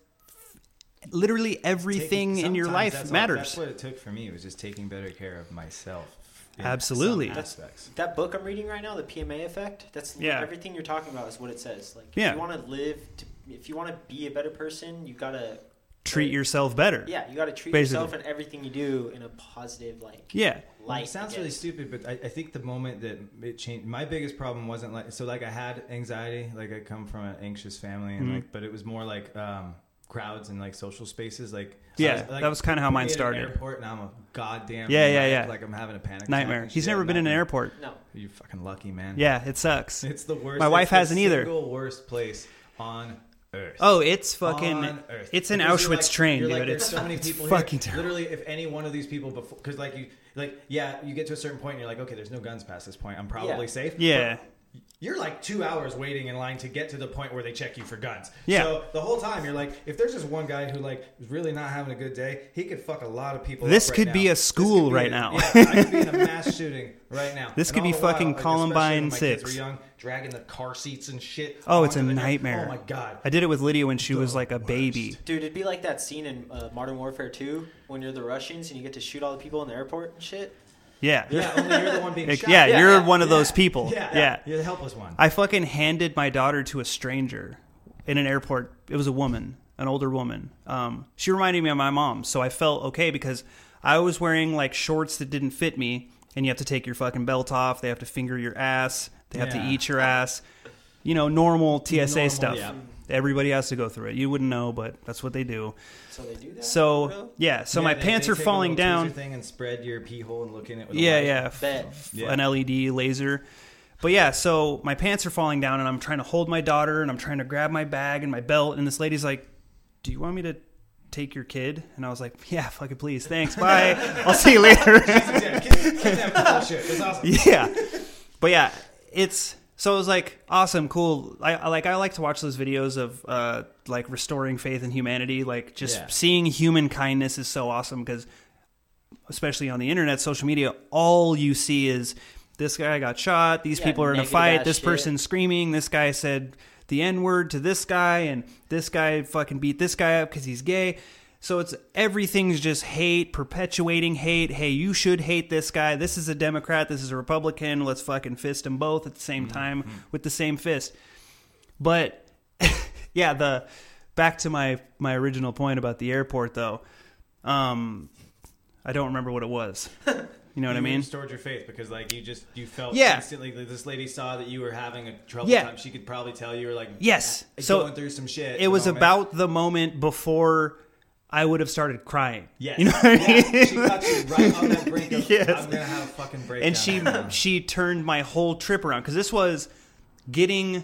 literally everything Taking- in your sometimes life that's all- matters. That's what it took for me. Was just taking better care of myself. in Absolutely. some That's- aspects. That book I'm reading right now, the P M A effect, that's Yeah. everything you're talking about is what it says. Like, Yeah. if you want to live, to, if you want to be a better person, you gotta Treat like, yourself better. Yeah, you gotta treat Basically. yourself and everything you do in a positive, like, Yeah. light. It sounds I really guess. stupid, but I, I think the moment that it changed, my biggest problem wasn't like so. Like I had anxiety, like I come from an anxious family, and Mhm. like, but it was more like um, crowds and like social spaces. Like Yeah, I was, like, that was kinda how put mine me at an started. Airport, and I'm a goddamn Yeah, yeah, wreck, yeah. Like I'm having a panic Nightmare. attack and He's shit. never been in an Nightmare. airport. No. You're fucking lucky, man. Yeah, it sucks. It's the worst. My wife it's the hasn't either. Single worst place on earth. Oh, it's fucking. On earth. It's an Because you're Auschwitz like- train, you're dude. like, there's It's so many it's people fucking here. terrible. Literally, if any one of these people before, because like you, like yeah, you get to a certain point and you're like, okay, there's no guns past this point. I'm probably Yeah. safe. Yeah. But you're like two hours waiting in line to get to the point where they check you for guns. Yeah. So the whole time you're like, if there's just one guy who like is really not having a good day, he could fuck a lot of people. This up right could now. be a This school could be right a- now. Yeah, I could be in a mass shooting right now. This And could be all the while, fucking like, especially Columbine when my kids six. were young, dragging the car seats and shit. Oh, it's a onto the- nightmare. Oh my god. I did it with Lydia when she was The like a worst. baby. Dude, it'd be like that scene in uh, Modern Warfare two when you're the Russians and you get to shoot all the people in the airport and shit. Yeah. Yeah, only you're the one being Like, shot. yeah, Yeah, you're yeah, one of yeah, those people. Yeah, Yeah. You're the helpless one. I fucking handed my daughter to a stranger in an airport. It was a woman, an older woman. Um, she reminded me of my mom, so I felt okay because I was wearing like shorts that didn't fit me, and you have to take your fucking belt off. They have to finger your ass. They have Yeah. to eat your ass. You know, normal T S A Normal, stuff. yeah. Everybody has to go through it. You wouldn't know, but that's what they do. So they do that? So Bro? yeah, so Yeah, my they- pants they are take a falling little down. tweezer thing and spread your pee hole and look in it with a Yeah, light. yeah, f- Bet. f- Yeah. an L E D laser. But yeah, so my pants are falling down, and I'm trying to hold my daughter, and I'm trying to grab my bag and my belt, and this lady's like, "Do you want me to take your kid?" And I was like, "Yeah, fucking please, thanks, bye. I'll see you later." Yeah, kid- kidnap the bullshit. That's awesome. Yeah, but yeah, it's so it was like awesome, cool. I, I like I like to watch those videos of uh like restoring faith in humanity, like just Yeah. seeing human kindness is so awesome because especially on the internet, social media, all you see is this guy got shot, these Yeah, people are in a negative fight, ass this shit. person screaming, this guy said the N-word to this guy, and this guy fucking beat this guy up because he's gay. So it's everything's just hate, perpetuating hate. Hey, you should hate this guy. This is a Democrat. This is a Republican. Let's fucking fist them both at the same time with the same fist. But yeah, the back to my my original point about the airport though. Um, I don't remember what it was. You know what I You mean? restored your faith because, like, you just you felt Yeah. instantly that this lady saw that you were having a trouble Yeah. time. She could probably tell you were like, Yes. going So through some shit. it at was the moment. about the moment before I would have started crying. Yes. You know what I mean? Yeah. She got you right on that brink of, Yes. I'm gonna have a fucking breakdown. And she right now. she turned my whole trip around because this was getting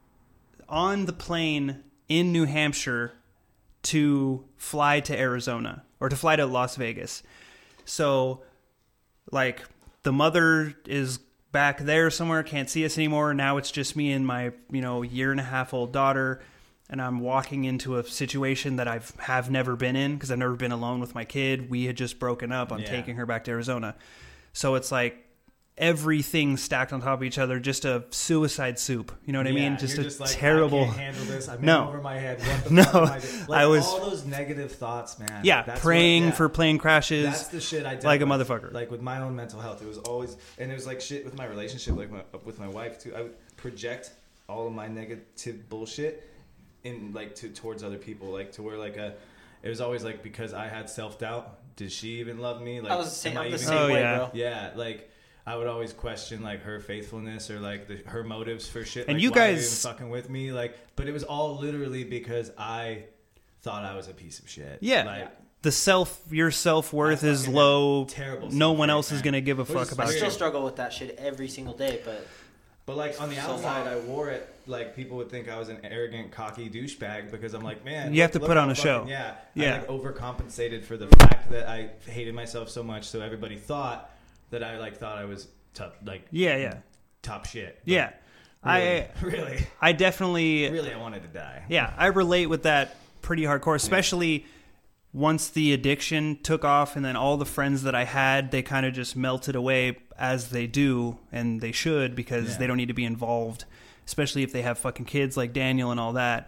on the plane in New Hampshire to fly to Arizona or to fly to Las Vegas. So, like, the mother is back there somewhere, can't see us anymore. Now it's just me and my, you know, year and a half old daughter. And I'm walking into a situation that I've have never been in because I've never been alone with my kid. We had just broken up. I'm Yeah. taking her back to Arizona. So it's like everything stacked on top of each other, just a suicide soup. You know what I Yeah, mean? Just you're a like, terrible. I can't handle this. I'm No. in over my head. What the No. fuck am I doing? Like, I was- all those negative thoughts, man. Yeah, That's praying what- yeah. for plane crashes. That's the shit I dealt like a with. motherfucker. Like with my own mental health, it was always, and it was like shit with my relationship, like my, with my wife too. I would project all of my negative bullshit in like to towards other people, like to where like a, it was always like because I had self doubt. Did she even love me? Like I was the same, am I I'm the even- same Oh, way, yeah. bro. Yeah, like I would always question like her faithfulness or like the, her motives for shit. And like, you why are guys- even fucking with me, like, but it was all literally because I thought I was a piece of shit. Yeah. like, The self, your self worth I is fucking low. had terrible No one self-hate, else is man. gonna give a Which fuck is about I you. still struggle with that shit every single day, but But like on the So outside, hard. I wore it like people would think I was an arrogant, cocky douchebag because I'm like, man, You have to look put how on a fucking- show. Yeah, Yeah. I like overcompensated for the fact that I hated myself so much, so everybody thought that I like thought I was top, like Yeah, yeah, top shit. But yeah. really, I really, I definitely really, I wanted to die. yeah, I relate with that pretty hardcore, especially once the addiction took off and then all the friends that I had, they kind of just melted away as they do and they should because Yeah. they don't need to be involved, especially if they have fucking kids like Daniel and all that.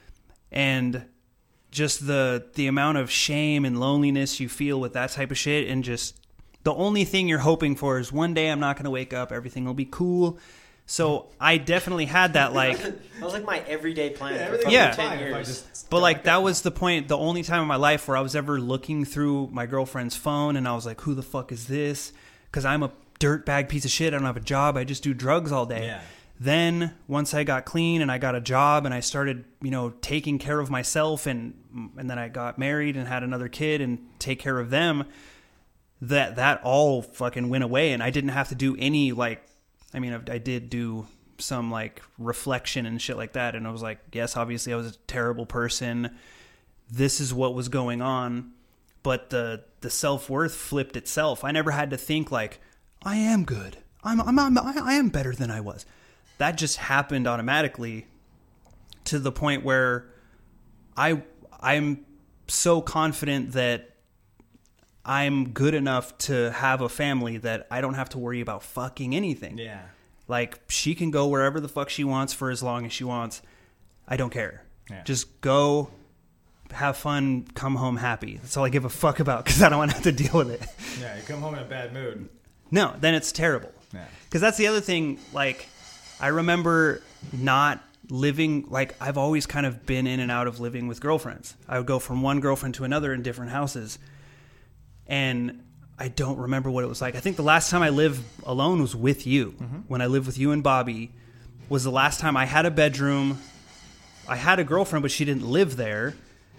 And just the the amount of shame and loneliness you feel with that type of shit, and just the only thing you're hoping for is one day I'm not going to wake up, everything will be cool. So I definitely had that, like, that was like my everyday plan. Yeah, for everything fucking Yeah. was ten fine if I years. just but like that was the point, the only time in my life where I was ever looking through my girlfriend's phone and I was like, who the fuck is this? Because I'm a dirtbag piece of shit. I don't have a job. I just do drugs all day. Yeah. Then once I got clean and I got a job and I started, you know, taking care of myself, and and then I got married and had another kid and take care of them, that that all fucking went away, and I didn't have to do any, like, I mean, I, I did do some like reflection and shit like that, and I was like, yes, obviously I was a terrible person. This is what was going on, but the the self-worth flipped itself. I never had to think like, I am good. I'm I'm, I'm I am better than I was. That just happened automatically to the point where I I'm so confident that I'm good enough to have a family that I don't have to worry about fucking anything. Yeah. Like, she can go wherever the fuck she wants for as long as she wants. I don't care. Yeah. Just go, have fun, come home happy. That's all I give a fuck about, because I don't want to have to deal with it. Yeah, you come home in a bad mood. No, then it's terrible. Yeah. Because that's the other thing. Like, I remember not living, like, I've always kind of been in and out of living with girlfriends. I would go from one girlfriend to another in different houses. And I don't remember what it was like. I think the last time I lived alone was with you. Mm-hmm. When I lived with you and Bobby was the last time I had a bedroom. I had a girlfriend, but she didn't live there.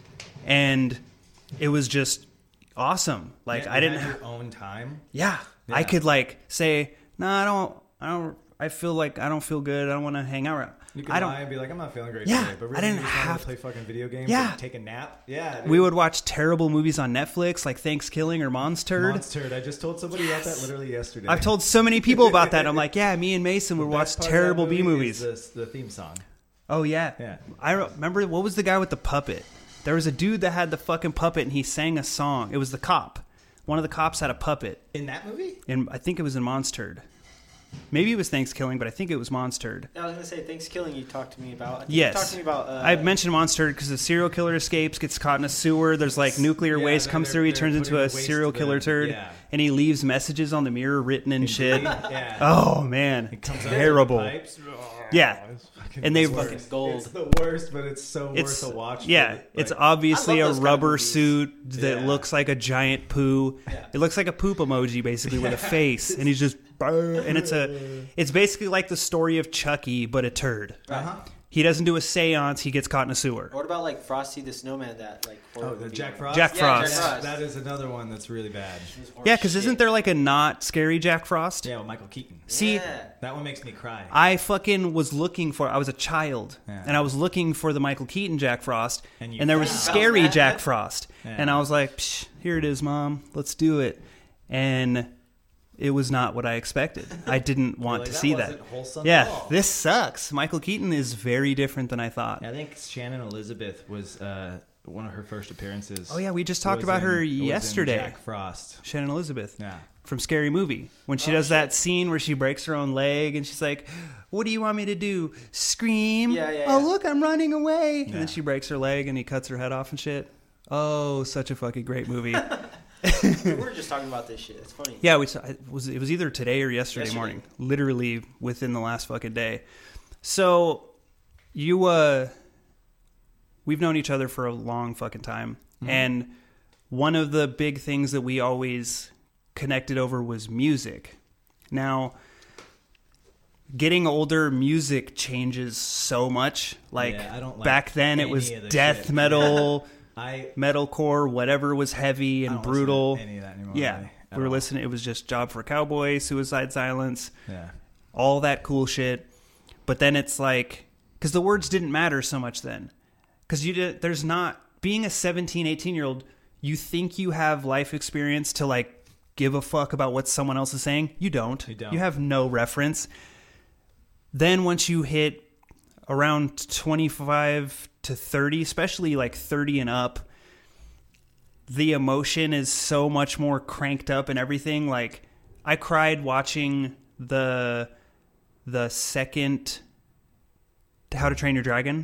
And it was just awesome. Like, Yeah, I you didn't had have... your own time. Yeah. I Yeah. could like say, no, I don't, I don't, I feel like I don't feel good. I don't want to hang out. You could I don't. lie and be like, I'm not feeling great Yeah, today. But really, I didn't you just wanted have- to play fucking video games Yeah. and take a nap. Yeah. dude. We would watch terrible movies on Netflix, like Thanksgiving or Monster. Monster. I just told somebody about that literally yesterday. I've told so many people about that. I'm like, yeah, me and Mason The would watch best part of terrible that B movie is movies. The, the theme song. Oh yeah, Yeah. I remember, what was the guy with the puppet? There was a dude that had the fucking puppet, and he sang a song. It was the cop. One of the cops had a puppet, In that movie? and I think it was in Monstered. Maybe it was Thanksgiving, but I think it was Monstered. I was gonna say Thanksgiving. You talked to me about. I think Yes. You talked to me about. Uh, I mentioned Monstered because the serial killer escapes, gets caught in a sewer. There's like nuclear Yeah, waste they're- comes they're- through. He they're turns putting into a the waste serial to killer the- turd, yeah. and he leaves messages on the mirror written in shit. Yeah. Oh man, It comes out terrible. of the pipes. Yeah. It's fucking And they- the worst. Fucking gold. It's the worst, but it's so It's worth a watch. yeah, but, it's like, obviously I a love those kind of rubber movies. suit that Yeah. looks like a giant poo. Yeah. It looks like a poop emoji basically with a face, and he's just and it's a it's basically like the story of Chucky but a turd. Uh-huh. He doesn't do a seance. He gets caught in a sewer. What about like Frosty the Snowman? That like. horror Oh, the movie? Jack Frost? Jack Yeah, Frost. Jack Frost. That is another one that's really bad. It was horse Yeah, because isn't shit. there like a not scary Jack Frost? Yeah, with Michael Keaton. See, Yeah. That one makes me cry. I fucking was looking for. I was a child, Yeah. and I was looking for the Michael Keaton Jack Frost, And and, you there was found- scary Found that? Jack Frost, Yeah. and I was like, Psh, "Here it is, Mom. Let's do it." And it was not what I expected. I didn't want Like, to that see that. wasn't wholesome at Yeah, all. this sucks. Michael Keaton is very different than I thought. I think Shannon Elizabeth was uh, one of her first appearances. Oh yeah, we just talked was about in- her was in yesterday. Jack Frost. Shannon Elizabeth. Yeah. From Scary Movie, when she Oh, does shit. that scene where she breaks her own leg and she's like, "What do you want me to do? Scream? Yeah, yeah, Oh yeah. look, I'm running away!" And Yeah. then she breaks her leg and he cuts her head off and shit. Oh, such a fucking great movie. We were just talking about this shit. It's funny. Yeah, we saw, it was it was either today or yesterday, Yesterday. morning, literally within the last fucking day. So you uh, we've known each other for a long fucking time. Mm-hmm. And one of the big things that we always connected over was music. Now, getting older, music changes so much. Like, yeah, I don't like back then, it was death shit. metal, I metalcore, whatever was heavy and I don't brutal. listen to any of that anymore, yeah, really, we were all. listening. It was just Job for a Cowboy, Suicide Silence, Yeah. all that cool shit. But then it's like, because the words didn't matter so much then. Because you did, there's not, being a seventeen, eighteen year old, you think you have life experience to like give a fuck about what someone else is saying. You don't. You don't. You have no reference. Then once you hit around twenty-five to thirty, especially like thirty and up, the emotion is so much more cranked up and everything. Like, I cried watching the the second How to Train Your Dragon.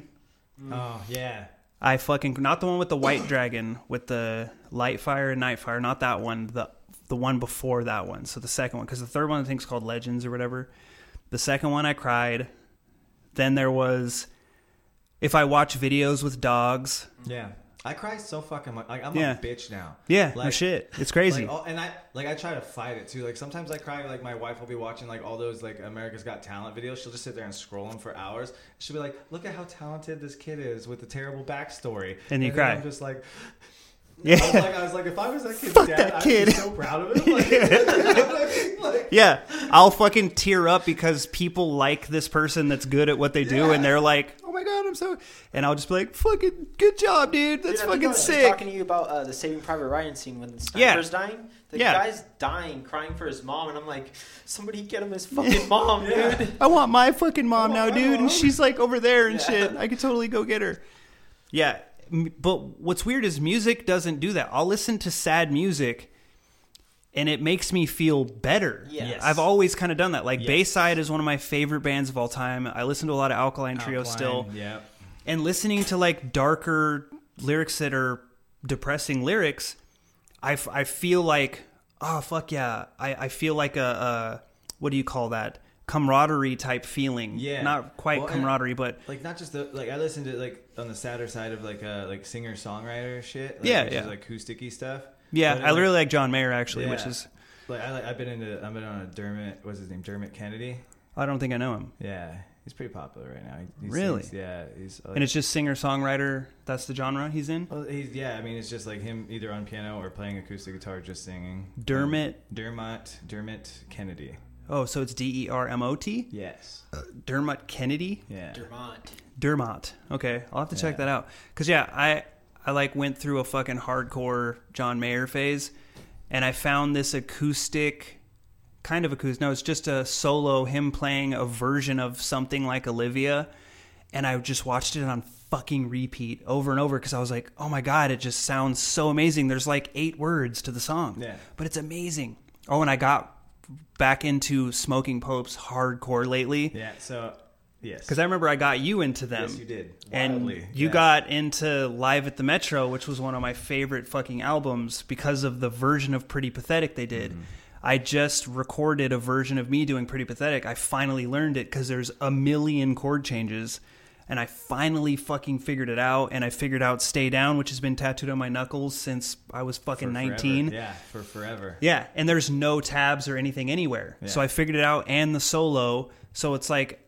Oh yeah. I fucking, not the one with the white dragon with the light fire and night fire, not that one, the the one before that one. So the second one, because the third one I think is called Legends or whatever. The second one I cried. Then there was if I watch videos with dogs. Yeah. I cry so fucking much. Like, I'm Yeah. a bitch now. Yeah, like, no shit. It's crazy. Like, all, and I like I try to fight it too. Like sometimes I cry. Like my wife will be watching like all those like America's Got Talent videos. She'll just sit there and scroll them for hours. She'll be like, "Look at how talented this kid is with the terrible backstory." And you then cry. I'm just like, Yeah. I was like, I was like, if I was that kid's Fuck dad, that I'd kid. be so proud of him. Like, you know what I mean? Like, Yeah, I'll fucking tear up because people like this person that's good at what they do, Yeah. and they're like, "Oh my god, I'm so," and I'll just be like, "Fucking good job, dude. That's Dude, I think I fucking was sick." talking to you about uh, the Saving Private Ryan scene when the Yeah. sniper's dying. The Yeah. guy's dying, crying for his mom, and I'm like, somebody get him his fucking mom, Yeah. dude. I want my fucking mom I now, want my dude, and mom. she's like over there and Yeah. shit. I could totally go get her. Yeah, m- but what's weird is music doesn't do that. I'll listen to sad music, and it makes me feel better. Yeah. Yes. I've always kind of done that. Like Yes. Bayside is one of my favorite bands of all time. I listen to a lot of Alkaline Trio Alkaline, still. Yeah. And listening to like darker lyrics that are depressing lyrics, I, f- I feel like, oh, fuck yeah. I, I feel like a, a, what do you call that? Camaraderie type feeling. Yeah. Not quite Well, and- camaraderie, but Like not just the like I listen to like on the sadder side of like uh like singer songwriter shit. Like, Yeah, which yeah. Is like acousticy stuff. yeah, But, I like, really like John Mayer actually, yeah. which is, like I like I've been into I've been on a Dermot what's his name Dermot Kennedy. I don't think I know him. Yeah, he's pretty popular right now. He, he Really? sings- yeah, he's like, And it's just singer songwriter. That's the genre he's in. well, he's yeah. I mean, it's just like him either on piano or playing acoustic guitar, just singing. Dermot. Um, Dermot Dermot Kennedy. Oh, so it's D E R M O T? Yes. Dermot Kennedy? Yeah. Dermont. Dermot. Okay, I'll have to check Yeah. that out. Cause yeah, I I like went through a fucking hardcore John Mayer phase, and I found this acoustic, kind of acoustic. No, it's just a solo, him playing a version of something like Olivia, and I just watched it on fucking repeat over and over because I was like, oh my god, it just sounds so amazing. There's like eight words to the song, Yeah. but it's amazing. Oh, and I got back into Smoking Popes hardcore lately. Yeah. So yes. Because I remember I got you into them. Yes, you did. And Wildly, you yes. got into Live at the Metro, which was one of my favorite fucking albums because of the version of Pretty Pathetic they did. Mm-hmm. I just recorded a version of me doing Pretty Pathetic. I finally learned it because there's a million chord changes. And I finally fucking figured it out. And I figured out Stay Down, which has been tattooed on my knuckles since I was fucking For forever. nineteen. Yeah, for forever. Yeah, and there's no tabs or anything anywhere. Yeah. So I figured it out and the solo. So it's like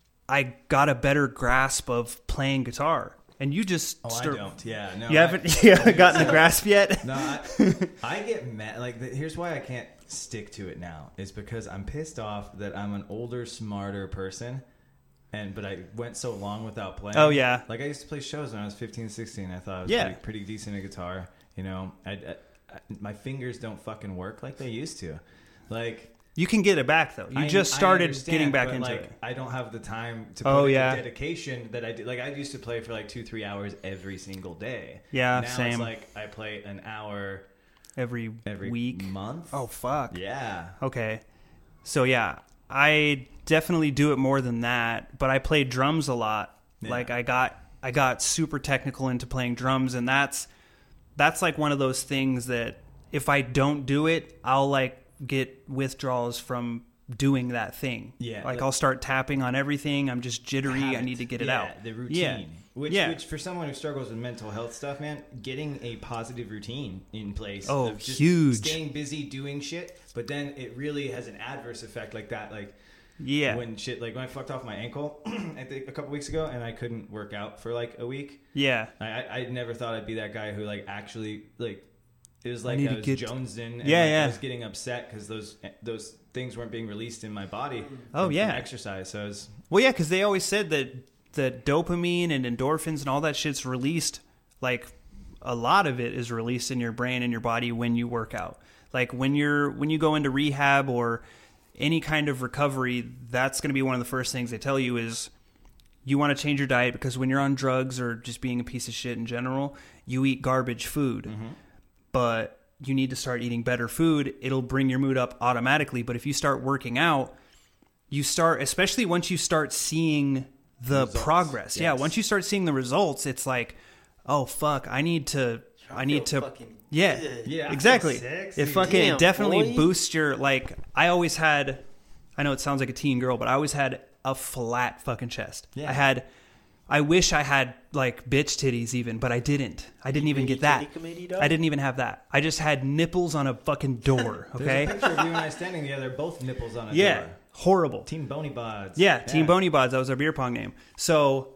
I got a better grasp of playing guitar. And you just Oh, start- I don't. Yeah, no. You I- haven't you haven't gotten the grasp yet? No, I, I get mad. Like, the, here's why I can't stick to it now. Is because I'm pissed off that I'm an older, smarter person, and but I went so long without playing. Oh, yeah. Like I used to play shows when I was fifteen, sixteen. I thought I was Yeah. pretty, pretty decent at guitar. You know, I, I, I, my fingers don't fucking work like they used to. Like. You can get it back though. You I- just I started understand, getting back but, into like, it. I don't have the time to put Oh, in yeah. the dedication that I did. Like I used to play for like two, three hours every single day. Yeah, now same. It's like I play an hour Every every week. month. Oh fuck. yeah. Okay. So yeah, I definitely do it more than that, but I play drums a lot. Yeah. Like I got I got super technical into playing drums, and that's that's like one of those things that if I don't do it, I'll like get withdrawals from doing that thing. Yeah, Like like- I'll start tapping on everything. I'm just jittery. I Habit. need to get it Yeah, out. the routine. Yeah. Which, Yeah. which for someone who struggles with mental health stuff, man, getting a positive routine in place. Oh, of just huge. Staying busy, doing shit, but then it really has an adverse effect like that. Like, Yeah. when shit, like when I fucked off my ankle, I think a couple weeks ago, and I couldn't work out for like a week. Yeah. I, I, I never thought I'd be that guy who like actually like. It was like need I, to was get- jonesing, and Yeah, like, yeah. I was getting upset because those those things weren't being released in my body. Oh, from- yeah. from exercise. So I was Well, yeah, because they always said that that dopamine and endorphins and all that shit's released. Like a lot of it is released in your brain and your body when you work out. Like when you're when you go into rehab or any kind of recovery, that's going to be one of the first things they tell you is you want to change your diet, because when you're on drugs or just being a piece of shit in general, you eat garbage food. Mm-hmm. But you need to start eating better food. It'll bring your mood up automatically. But if you start working out, you start, especially once you start seeing the Results. progress. Yeah, Yes. once you start seeing the results, it's like, oh fuck, I need to, I need feel to, fucking yeah, good. Yeah, I exactly. feel sexy. It fucking Damn, it definitely boy. boosts your, like, I always had, I know it sounds like a teen girl, but I always had a flat fucking chest. Yeah. I had, I wish I had like bitch titties even, but I didn't. I didn't even get that. I didn't even have that. I just had nipples on a fucking door. There's Okay. a picture of you and I standing together, both nipples on a Yeah. door. Horrible. Team Boney Bods. Yeah, Team Boney Bods. That was our beer pong name. So,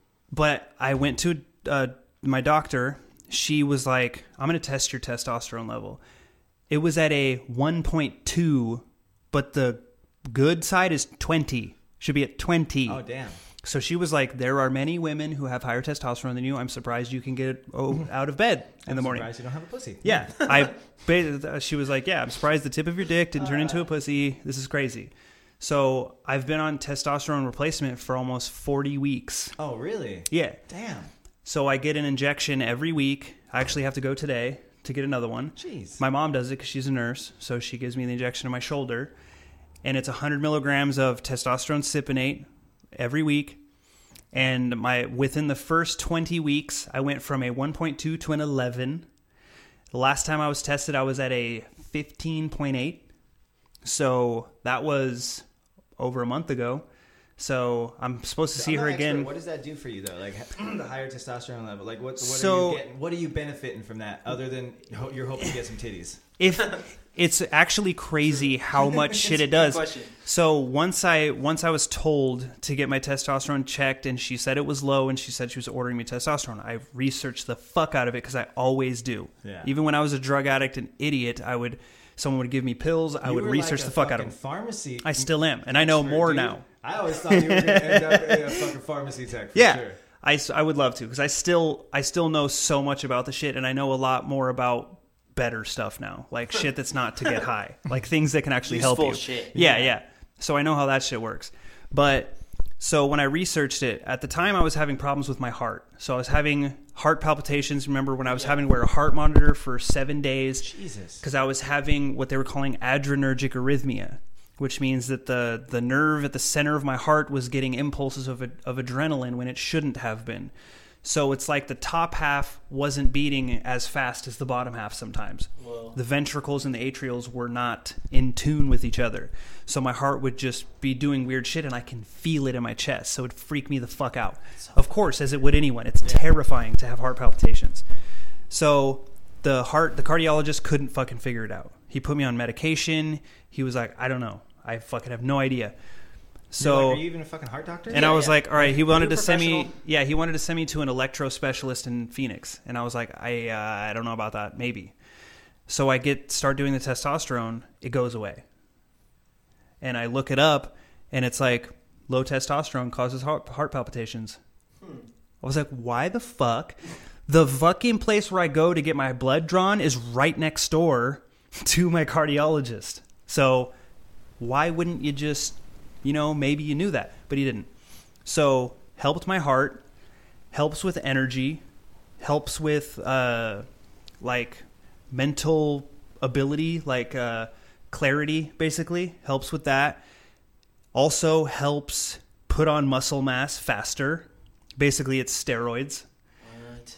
but I went to uh, my doctor. She was like, I'm going to test your testosterone level. It was at a one point two, but the good side is twenty. Should be at twenty. Oh, damn. So she was like, there are many women who have higher testosterone than you. I'm surprised you can get oh, out of bed in I'm the morning. surprised you don't have a pussy. Yeah. I. ba- She was like, yeah, I'm surprised the tip of your dick didn't turn into a pussy. This is crazy. So I've been on testosterone replacement for almost forty weeks. Oh, really? Yeah. Damn. So I get an injection every week. I actually have to go today to get another one. Jeez. My mom does it because she's a nurse. So she gives me the injection in my shoulder. And it's one hundred milligrams of testosterone cypionate every week. And my within the first twenty weeks, I went from a one point two to an eleven. The last time I was tested, I was at a fifteen point eight. So that was over a month ago. So I'm supposed to see I'm her not expert. again. What does that do for you, though? Like the higher testosterone level. Like what? What So- are you getting? What are you benefiting from that, other than ho- you're hoping to get some titties? If it's actually crazy how much shit it does. Question. So once I once I was told to get my testosterone checked, and she said it was low, and she said she was ordering me testosterone, I researched the fuck out of it because I always do. Yeah. Even when I was a drug addict and idiot, I would someone would give me pills, I You would were research like the a fuck out of fucking them. Pharmacy. I still am, and I know expert, more dude. now. I always thought you were going to end up in a fucking pharmacy tech. For Yeah. Sure. I, s- I would love to, because I still I still know so much about the shit, and I know a lot more about better stuff now, like shit that's not to get high, like things that can actually help Useful you. shit. Yeah, yeah. So I know how that shit works. But so when I researched it, at the time I was having problems with my heart. So I was having heart palpitations. Remember when I was Yeah. having to wear a heart monitor for seven days Jesus. because I was having what they were calling adrenergic arrhythmia, which means that the, the nerve at the center of my heart was getting impulses of, of adrenaline when it shouldn't have been. So it's like the top half wasn't beating as fast as the bottom half sometimes. Whoa. The ventricles and the atrials were not in tune with each other. So my heart would just be doing weird shit, and I can feel it in my chest. So it'd freak me the fuck out. Of course, as it would anyone. It's terrifying to have heart palpitations. So the heart, the cardiologist couldn't fucking figure it out. He put me on medication. He was like, I don't know. I fucking have no idea. So, You're like, are you even a fucking heart doctor? and Yeah, I was yeah. like, all right, he wanted You're to send me, professional. yeah, he wanted to send me to an electro specialist in Phoenix. And I was like, I, uh, I don't know about that. Maybe. So I get, start doing the testosterone. It goes away. And I look it up, and it's like, low testosterone causes heart, heart palpitations. Hmm. I was like, why the fuck? The fucking place where I go to get my blood drawn is right next door to my cardiologist. So why wouldn't you just, you know, maybe you knew that, but he didn't. So helped my heart, helps with energy, helps with uh, like mental ability, like uh, clarity, basically, helps with that. Also helps put on muscle mass faster. Basically, it's steroids. What?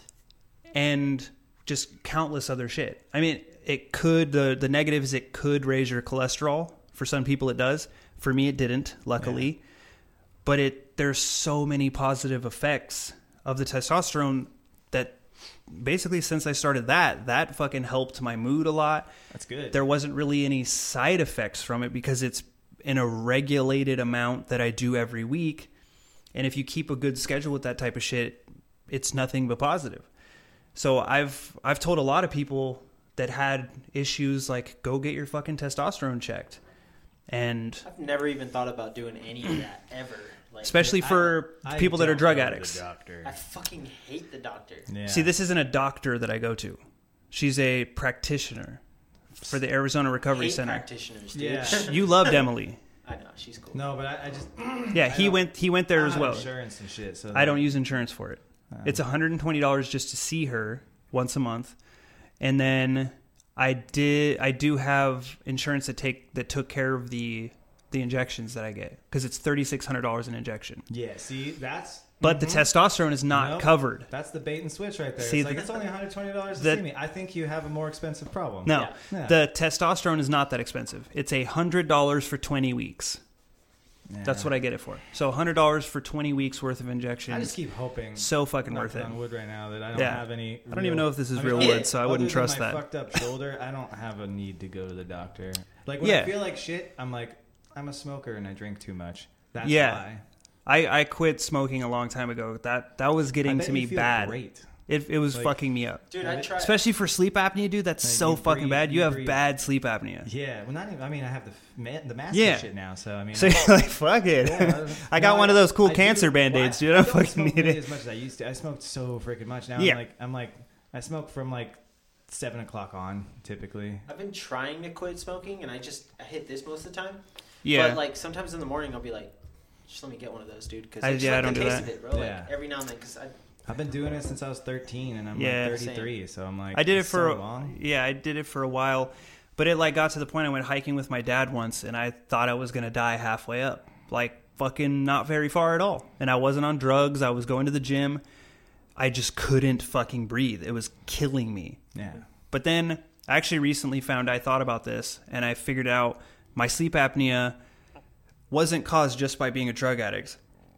And just countless other shit. I mean, it could, the, the negative is it could raise your cholesterol. For some people it does. For me it didn't, luckily. Yeah. But it there's so many positive effects of the testosterone that basically since I started that, that fucking helped my mood a lot. That's good. There wasn't really any side effects from it because it's in a regulated amount that I do every week. And if you keep a good schedule with that type of shit, it's nothing but positive. So I've I've told a lot of people that had issues like, go get your fucking testosterone checked. And I've never even thought about doing any of that ever. Like, especially for I- I people that are don't drug go to the addicts. doctor. I fucking hate the doctor. Yeah. See, this isn't a doctor that I go to. She's a practitioner for the Arizona Recovery hate Center. practitioners, dude. Yeah. You loved Emily. I know, she's cool. No, but I, I just Yeah, he don't- went he went there I as don't have well. insurance and shit. So I don't use insurance for it. It's one hundred twenty dollars just to see her once a month. And then I did I do have insurance that take that took care of the the injections that I get because it's thirty-six hundred dollars an injection. Yeah, see, that's But the testosterone is not Nope. covered. that's the bait and switch right there. See, it's like the- it's only one hundred twenty dollars to the- see me. I think you have a more expensive problem. No, Yeah. Yeah. the testosterone is not that expensive. It's a hundred dollars for twenty weeks. Yeah. That's what I get it for. So a hundred dollars for twenty weeks worth of injections. I just keep hoping. so fucking worth knocking it. on wood right now that I don't Yeah. have any. I don't even know if this is I mean, real other- wood, so I wouldn't other than trust my that. fucked up shoulder, I don't have a need to go to the doctor. Like when Yeah. I feel like shit, I'm like, I'm a smoker and I drink too much. That's Yeah. why. I, I quit smoking a long time ago. That that was I getting bet to you me feel bad. Great. It it was Like- fucking me up. Dude, I tried. Especially for sleep apnea, dude. That's Like, so you fucking breathe- bad. You, you have breathe. bad sleep apnea. Yeah. Well, not even. I mean, I have the f- ma- the mask Yeah. and shit now, so I mean. So you're like, fuck it. Yeah, I got no, one of those cool I do- cancer well, band-aids, I- dude. I I don't fucking smoke need really it. as much as I used to. I smoked so freaking much now. Yeah. I'm like, I'm like, I smoke from like seven o'clock on typically. I've been trying to quit smoking, and I just I hit this most of the time. Yeah. But like sometimes in the morning, I'll be like, just let me get one of those, dude. Because I- I, just yeah, like I don't the do taste that. of it, bro. Yeah. Like every now and then, because I. I've been doing it since I was thirteen, and I'm Yeah. like thirty-three. So I'm like, I did it it's for so long. yeah, I did it for a while, but it like got to the point I went hiking with my dad once, and I thought I was gonna die halfway up, like fucking not very far at all. And I wasn't on drugs. I was going to the gym. I just couldn't fucking breathe. It was killing me. Yeah. But then I actually recently found I thought about this, and I figured out my sleep apnea wasn't caused just by being a drug addict.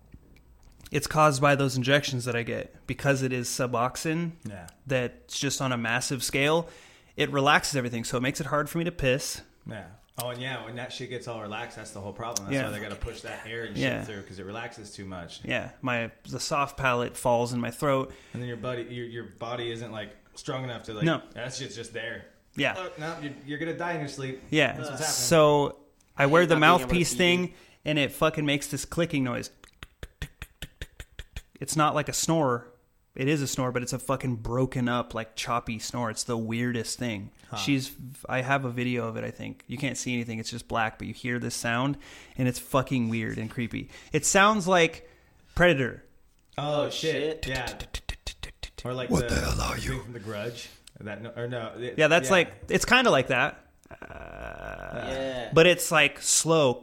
It's caused by those injections that I get because it is Suboxone. Yeah. That's just on a massive scale. It relaxes everything, so it makes it hard for me to piss. Yeah. Oh, and yeah, when that shit gets all relaxed, that's the whole problem. That's Yeah. why they got to push that air and Yeah. shit through because it relaxes too much. Yeah, my the soft palate falls in my throat. And then your body, your, your body isn't like strong enough to like. No. That shit's just there. Yeah, Oh, no, you're, you're gonna die in your sleep. yeah. That's what's happening. So I wear hate the not being able to mouthpiece eat. thing, and it fucking makes this clicking noise. It's not like a snore. It is a snore, but it's a fucking broken up, like choppy snore. It's the weirdest thing. Huh. She's. I have a video of it. I think you can't see anything. It's just black, but you hear this sound, and it's fucking weird and creepy. It sounds like Predator. Oh, Oh, shit. shit. Yeah. Or like What the, the hell are thing you? from The Grudge. That no, or no. it- Yeah, that's like it's kind of like that, uh, Yeah. but it's like slow,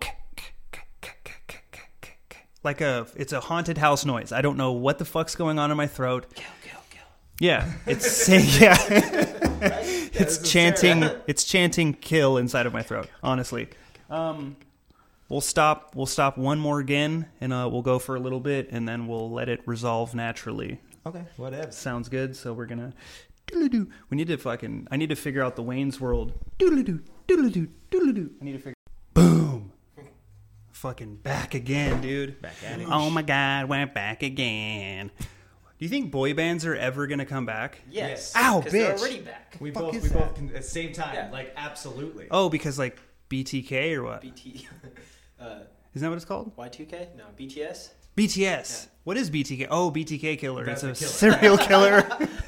like a it's a haunted house noise. I don't know what the fuck's going on in my throat. Kill, kill, kill. Yeah, it's saying yeah, this it's is chanting terrible. it's chanting kill inside of my throat. Honestly, um, we'll stop we'll stop one more again, and uh, we'll go for a little bit, and then we'll let it resolve naturally. Okay, whatever. Sounds good. So we're gonna doodle-doo. We need to fucking. I need to figure out the Wayne's World. Doodle-doo, doodle-doo, doodle-doo. I need to figure. Boom. Fucking back again, dude. Back at it. Oh my God, we're back again. Do you think boy bands are ever gonna come back? Yes. Ow, 'Cause they're bitch. already back. We fuck both, is we that? both can, at the same time. Yeah. Like absolutely. Oh, because like B T K or what? B T. uh, Isn't that what it's called? Y two K? No, B T S. B T S. Yeah. What is B T K? Oh, B T K killer. That's it's a the killer. serial killer.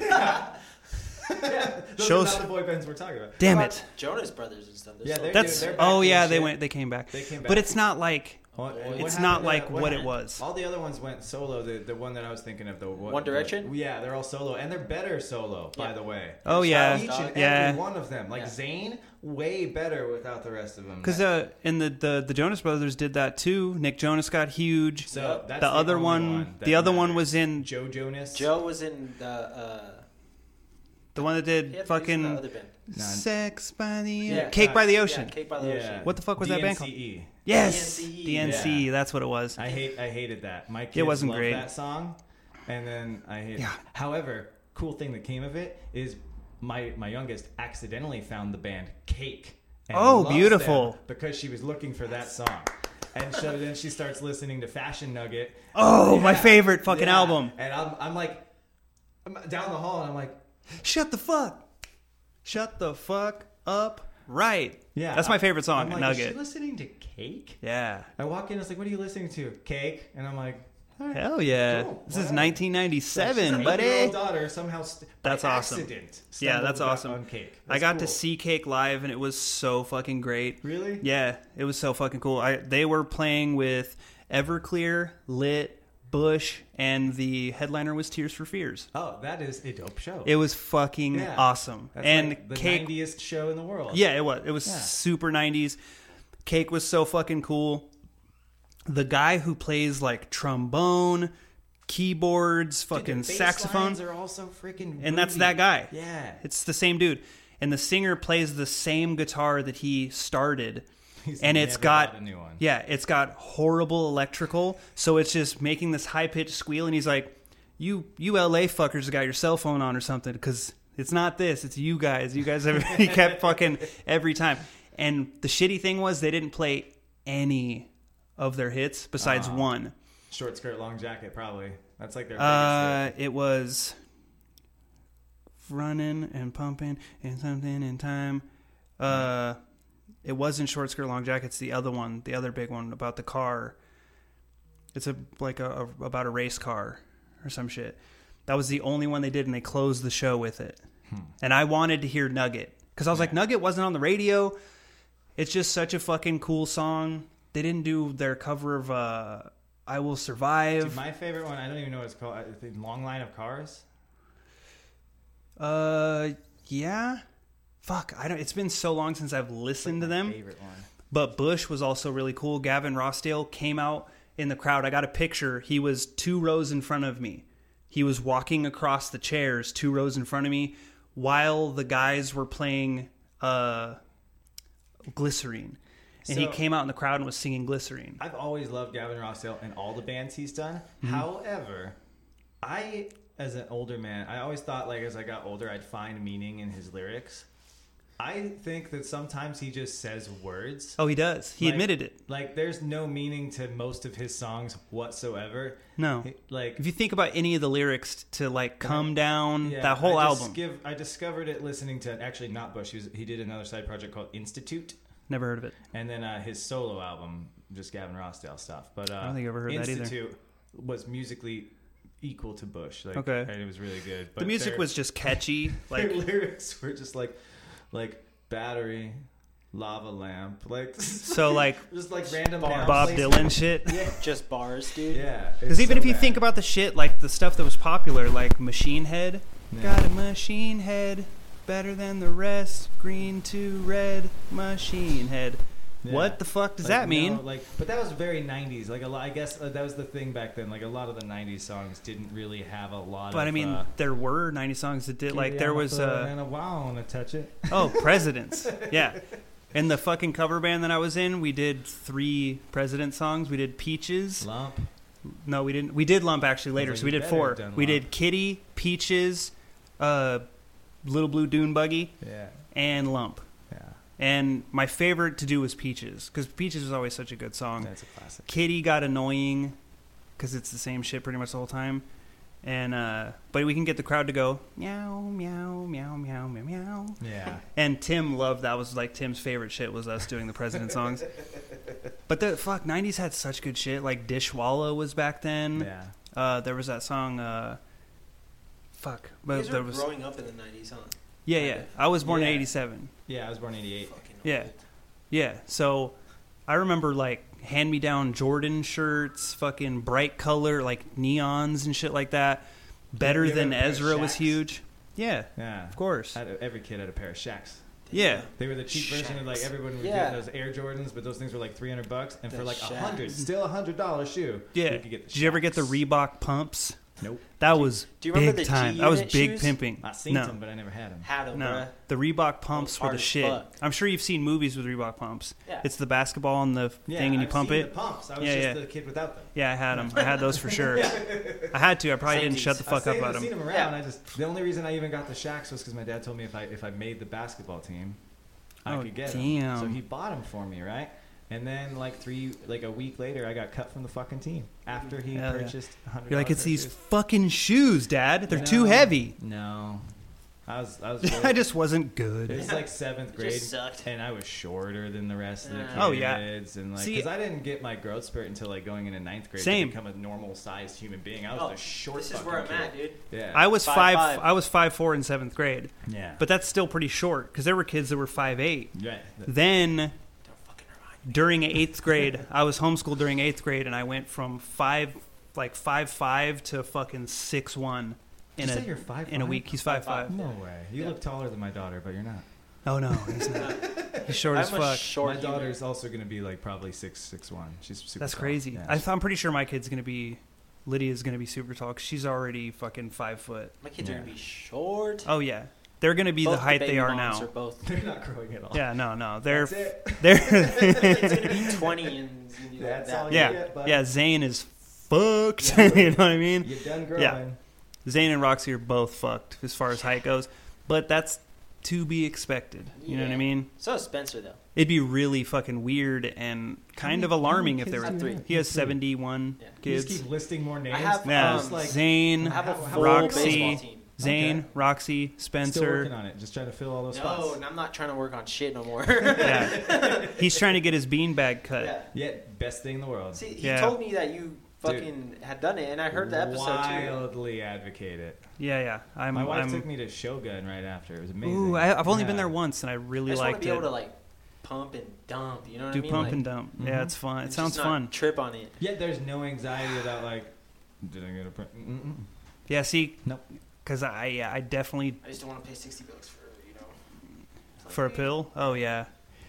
Those shows- are not the boy bands we're talking about. Damn What it. about Jonas Brothers and stuff. They're Yeah, still- they're- That's they're back oh doing yeah, they shit. went they came back. They came back. But it's not like What- what it's happened not to- like what it happened? was. All the other ones went solo. The the one that I was thinking of, the what, One Direction? the- yeah, they're all solo, and they're better solo. By Yeah. the way. Oh, yeah. each and Yeah. every one of them. Like Yeah. Zayn, way better without the rest of them. Because uh, and the, the the Jonas Brothers did that too. Nick Jonas got huge. so Yep. that's the other only one, that the other one matters. was in Joe Jonas. Joe was in the. Uh, the one that he did had- he was in the fucking other band. Nah. Sex by the Yeah, Cake uh, by the Yeah, Ocean. Cake by the Yeah. Ocean. What the fuck was that band called? D N C E. Yes, D N C E. D N C. Yeah. That's what it was. I hate. I hated that. My kids wasn't loved great. that song. And then I hate Yeah. it. However, cool thing that came of it is my my youngest accidentally found the band Cake. And Oh, loves beautiful. them because she was looking for that song. And so then she starts listening to Fashion Nugget. Oh, Yeah. my favorite fucking Yeah. album. And I'm, I'm like, I'm down the hall and I'm like, Shut the fuck. Shut the fuck up. Right. yeah. That's my favorite song, I'm like, Nugget. Is she listening to Cake? Yeah. I walk in, it's like, what are you listening to? Cake. And I'm like, all right. Hell yeah. Cool. This is Whatever. nineteen She's ninety-seven, an buddy. eight-year-old daughter somehow st- That's by awesome. accident Yeah, stumbled that's up awesome. on Cake. I That's got to cool. see Cake live, and it was so fucking great. Really? Yeah, it was so fucking cool. I They were playing with Everclear, Lit, Bush, and the headliner was Tears for Fears. Oh, that is a dope show. It was fucking Yeah. awesome. That's and like the Cake, nineties show in the world. yeah, it was. It was Yeah. super nineties. Cake was so fucking cool. The guy who plays like trombone, keyboards, Dude, the fucking bass saxophone, lines are also freaking and that's groovy. that guy. Yeah. It's the same dude. And the singer plays the same guitar that he started. He's and it's never got bought a new one. yeah, it's got horrible electrical, so it's just making this high pitched squeal. And he's like, "You, you L A fuckers got your cell phone on or something, because it's not this. It's you guys. You guys." Have, he kept fucking every time. And the shitty thing was they didn't play any of their hits besides Oh. one. Short skirt, long jacket, probably. That's like their biggest Uh, hit. it was running and pumping and something in time. Uh, it wasn't short skirt, long jacket. It's the other one, the other big one about the car. It's a like a, a about a race car or some shit. That was the only one they did, and they closed the show with it. Hmm. And I wanted to hear Nugget because I was like, Nugget wasn't on the radio. It's just such a fucking cool song. They didn't do their cover of uh, "I Will Survive." Dude, my favorite one, I don't even know what it's called. I think Long Line of Cars. Uh, yeah. Fuck, I don't. It's been so long since I've listened to them. Favorite one. But Bush was also really cool. Gavin Rossdale came out in the crowd. I got a picture. He was two rows in front of me. He was walking across the chairs, two rows in front of me, while the guys were playing uh, Glycerine. And he So- came out in the crowd and was singing Glycerine. I've always loved Gavin Rossdale and all the bands he's done. Mm-hmm. However, I, as an older man, I always thought like as I got older, I'd find meaning in his lyrics. I think that sometimes he just says words. Oh, he does. He Like- admitted it. Like there's no meaning to most of his songs whatsoever. No. He- Like If you think about any of the lyrics to like "Come Down," yeah, that whole I album. Give, I discovered it listening to actually not Bush. He, was, he did another side project called Institute. Never heard of it. And then uh, his solo album, just Gavin Rossdale stuff. But uh, I don't think I've ever heard that either. Institute was musically equal to Bush. Like, Okay. and it was really good. But The music their- was just catchy. Like, their lyrics were just like, like battery, lava lamp, like so like just like random Bob noun Bob placement. Dylan shit. Yeah, Just bars, dude. yeah. Because it's even so if you bad. think about the shit, like the stuff that was popular, like Machine Head, Yeah. got a machine head, better than the rest, green to red, machine head. Yeah. What the fuck does Like, that mean? no, like, but that was very nineties. Like a lot, I guess uh, that was the thing back then. Like a lot of the nineties songs didn't really have a lot. But of, I mean, uh, there were ninety songs that did. Like "Kitty, there I'm a was, foot uh, and a wow, and a touch it. oh, Presidents, yeah. In the fucking cover band that I was in, we did three President songs. We did Peaches. Lump. No, we didn't. We did Lump actually later, like so we you did better four. have done We Lump. did Kitty, Peaches, uh, Little Blue Dune Buggy, Yeah, and Lump. yeah. And my favorite to do was Peaches, because Peaches was always such a good song. That's a classic. Kitty got annoying, because it's the same shit pretty much the whole time. And uh, but we can get the crowd to go meow meow meow meow meow meow. Yeah. And Tim loved that. Was like Tim's favorite shit was us doing the President songs. But the fuck nineties had such good shit. Like Dishwalla was back then. Yeah. Uh, there was that song. Uh, fuck, You but guys there were was growing up in the nineties, huh? yeah yeah. I was born in Yeah. eighty-seven. Yeah, I was born in eighty-eight. Fucking Yeah. old. Yeah, so I remember like hand me down Jordan shirts, fucking bright color, like neons and shit like that. Better You ever than wear Ezra was Shaqs? huge. Yeah, Yeah. of course. Had, every kid had a pair of Shaqs. Yeah. They were the cheap version of like Shaqs. everyone would Yeah. get those Air Jordans, but those things were like three hundred bucks, and The for like a Shaqs. hundred, still a hundred dollar shoe. Yeah. You could get the Did you ever get the Shaqs. Reebok pumps? Nope. That was do you remember big the time. G That was Unit big shoes? pimping. I seen no. them, but I never had them. Had them, No, bruh. the Reebok pumps were hard the as shit. fuck. I'm sure you've seen movies with Reebok pumps. Yeah. It's the basketball on the Yeah, thing and you I've pump seen it. The pumps. I was Yeah, just yeah. the kid without them. Yeah, I had them. I had those for sure. I had to. I probably Same didn't shut the these. fuck I've up seen, about I've seen them. them around. Yeah. I just the only reason I even got the Shaqs was because my dad told me if I if I made the basketball team, I Oh, could get damn. them. So he bought them for me, right? And then like three, like a week later, I got cut from the fucking team after he Hell yeah. purchased. one hundred You're like, dollars it's pair of these shoes. fucking shoes, Dad. They're too No. heavy. No, I was I was. I just wasn't good. It was like seventh It grade, just sucked. and I was shorter than the rest of the kids. Oh, yeah. And like, See- because I didn't get my growth spurt until like going into ninth grade Same. to become a normal sized human being. I was Oh, the short. this is fucking where I'm kid. at, dude. Yeah. I was Five, five. five. I was five four in seventh grade, yeah. but that's still pretty short because there were kids that were five eight. yeah. Then Don't fucking remind me. during eighth grade, I was homeschooled during eighth grade, and I went from five, like five five to fucking six one in Did you a say you're five in a five? week. He's five five. No way. You Yeah. look taller than my daughter, but you're not. Oh no, he's not. He's short as I'm a fuck. short my human. daughter's also going to be like probably six six one. She's super. That's tall. crazy. Yeah. I th- I'm pretty sure my kid's gonna be, Lydia's gonna be super tall 'cause she's already fucking five foot. My kids Yeah. are gonna be short. Oh yeah, they're gonna be Both the height baby they are moms now. Are both. They're not growing at all. Yeah, no, no, they're That's it. they're It's gonna be twenty and you know, That's that. all you yeah, get, bud. yeah. Zane is fucked. Yeah. You know what I mean? You're done growing. Yeah. Zane and Roxy are both fucked as far as height goes, but that's to be expected. You know what I Yeah. mean? So is Spencer though. It'd be really fucking weird and kind many- of alarming how if many they kids were. do you have? He has Three. seventy-one Yeah. You kids. just keep listing more names. I have Yeah, um, like- Zane, I have a How- how full Roxy, baseball team. Zane, Okay. Roxy, Still Spencer. working on it. Just trying to fill all those No, spots. and I'm not trying to work on shit no more. Yeah, he's trying to get his beanbag cut. Yeah. Yeah, best thing in the world. See, he Yeah. told me that you fucking had done it, and I heard the episode too. Wildly advocate it. Yeah, yeah. I'm. My wife I'm took me to Shogun right after. It was amazing. ooh, I, I've only been Yeah. there once, and I I really just want to liked be it. able to like pump and dump. You know what Do I mean? pump Like, and dump. Yeah, Mhm. it's fun. It and sounds just not fun. Trip on it. Yet there's no anxiety about like, did I get a print? Mm-mm. Yeah, see, Nope. because I, yeah, I definitely I just don't want to pay sixty bucks for you know for a pill. Oh yeah.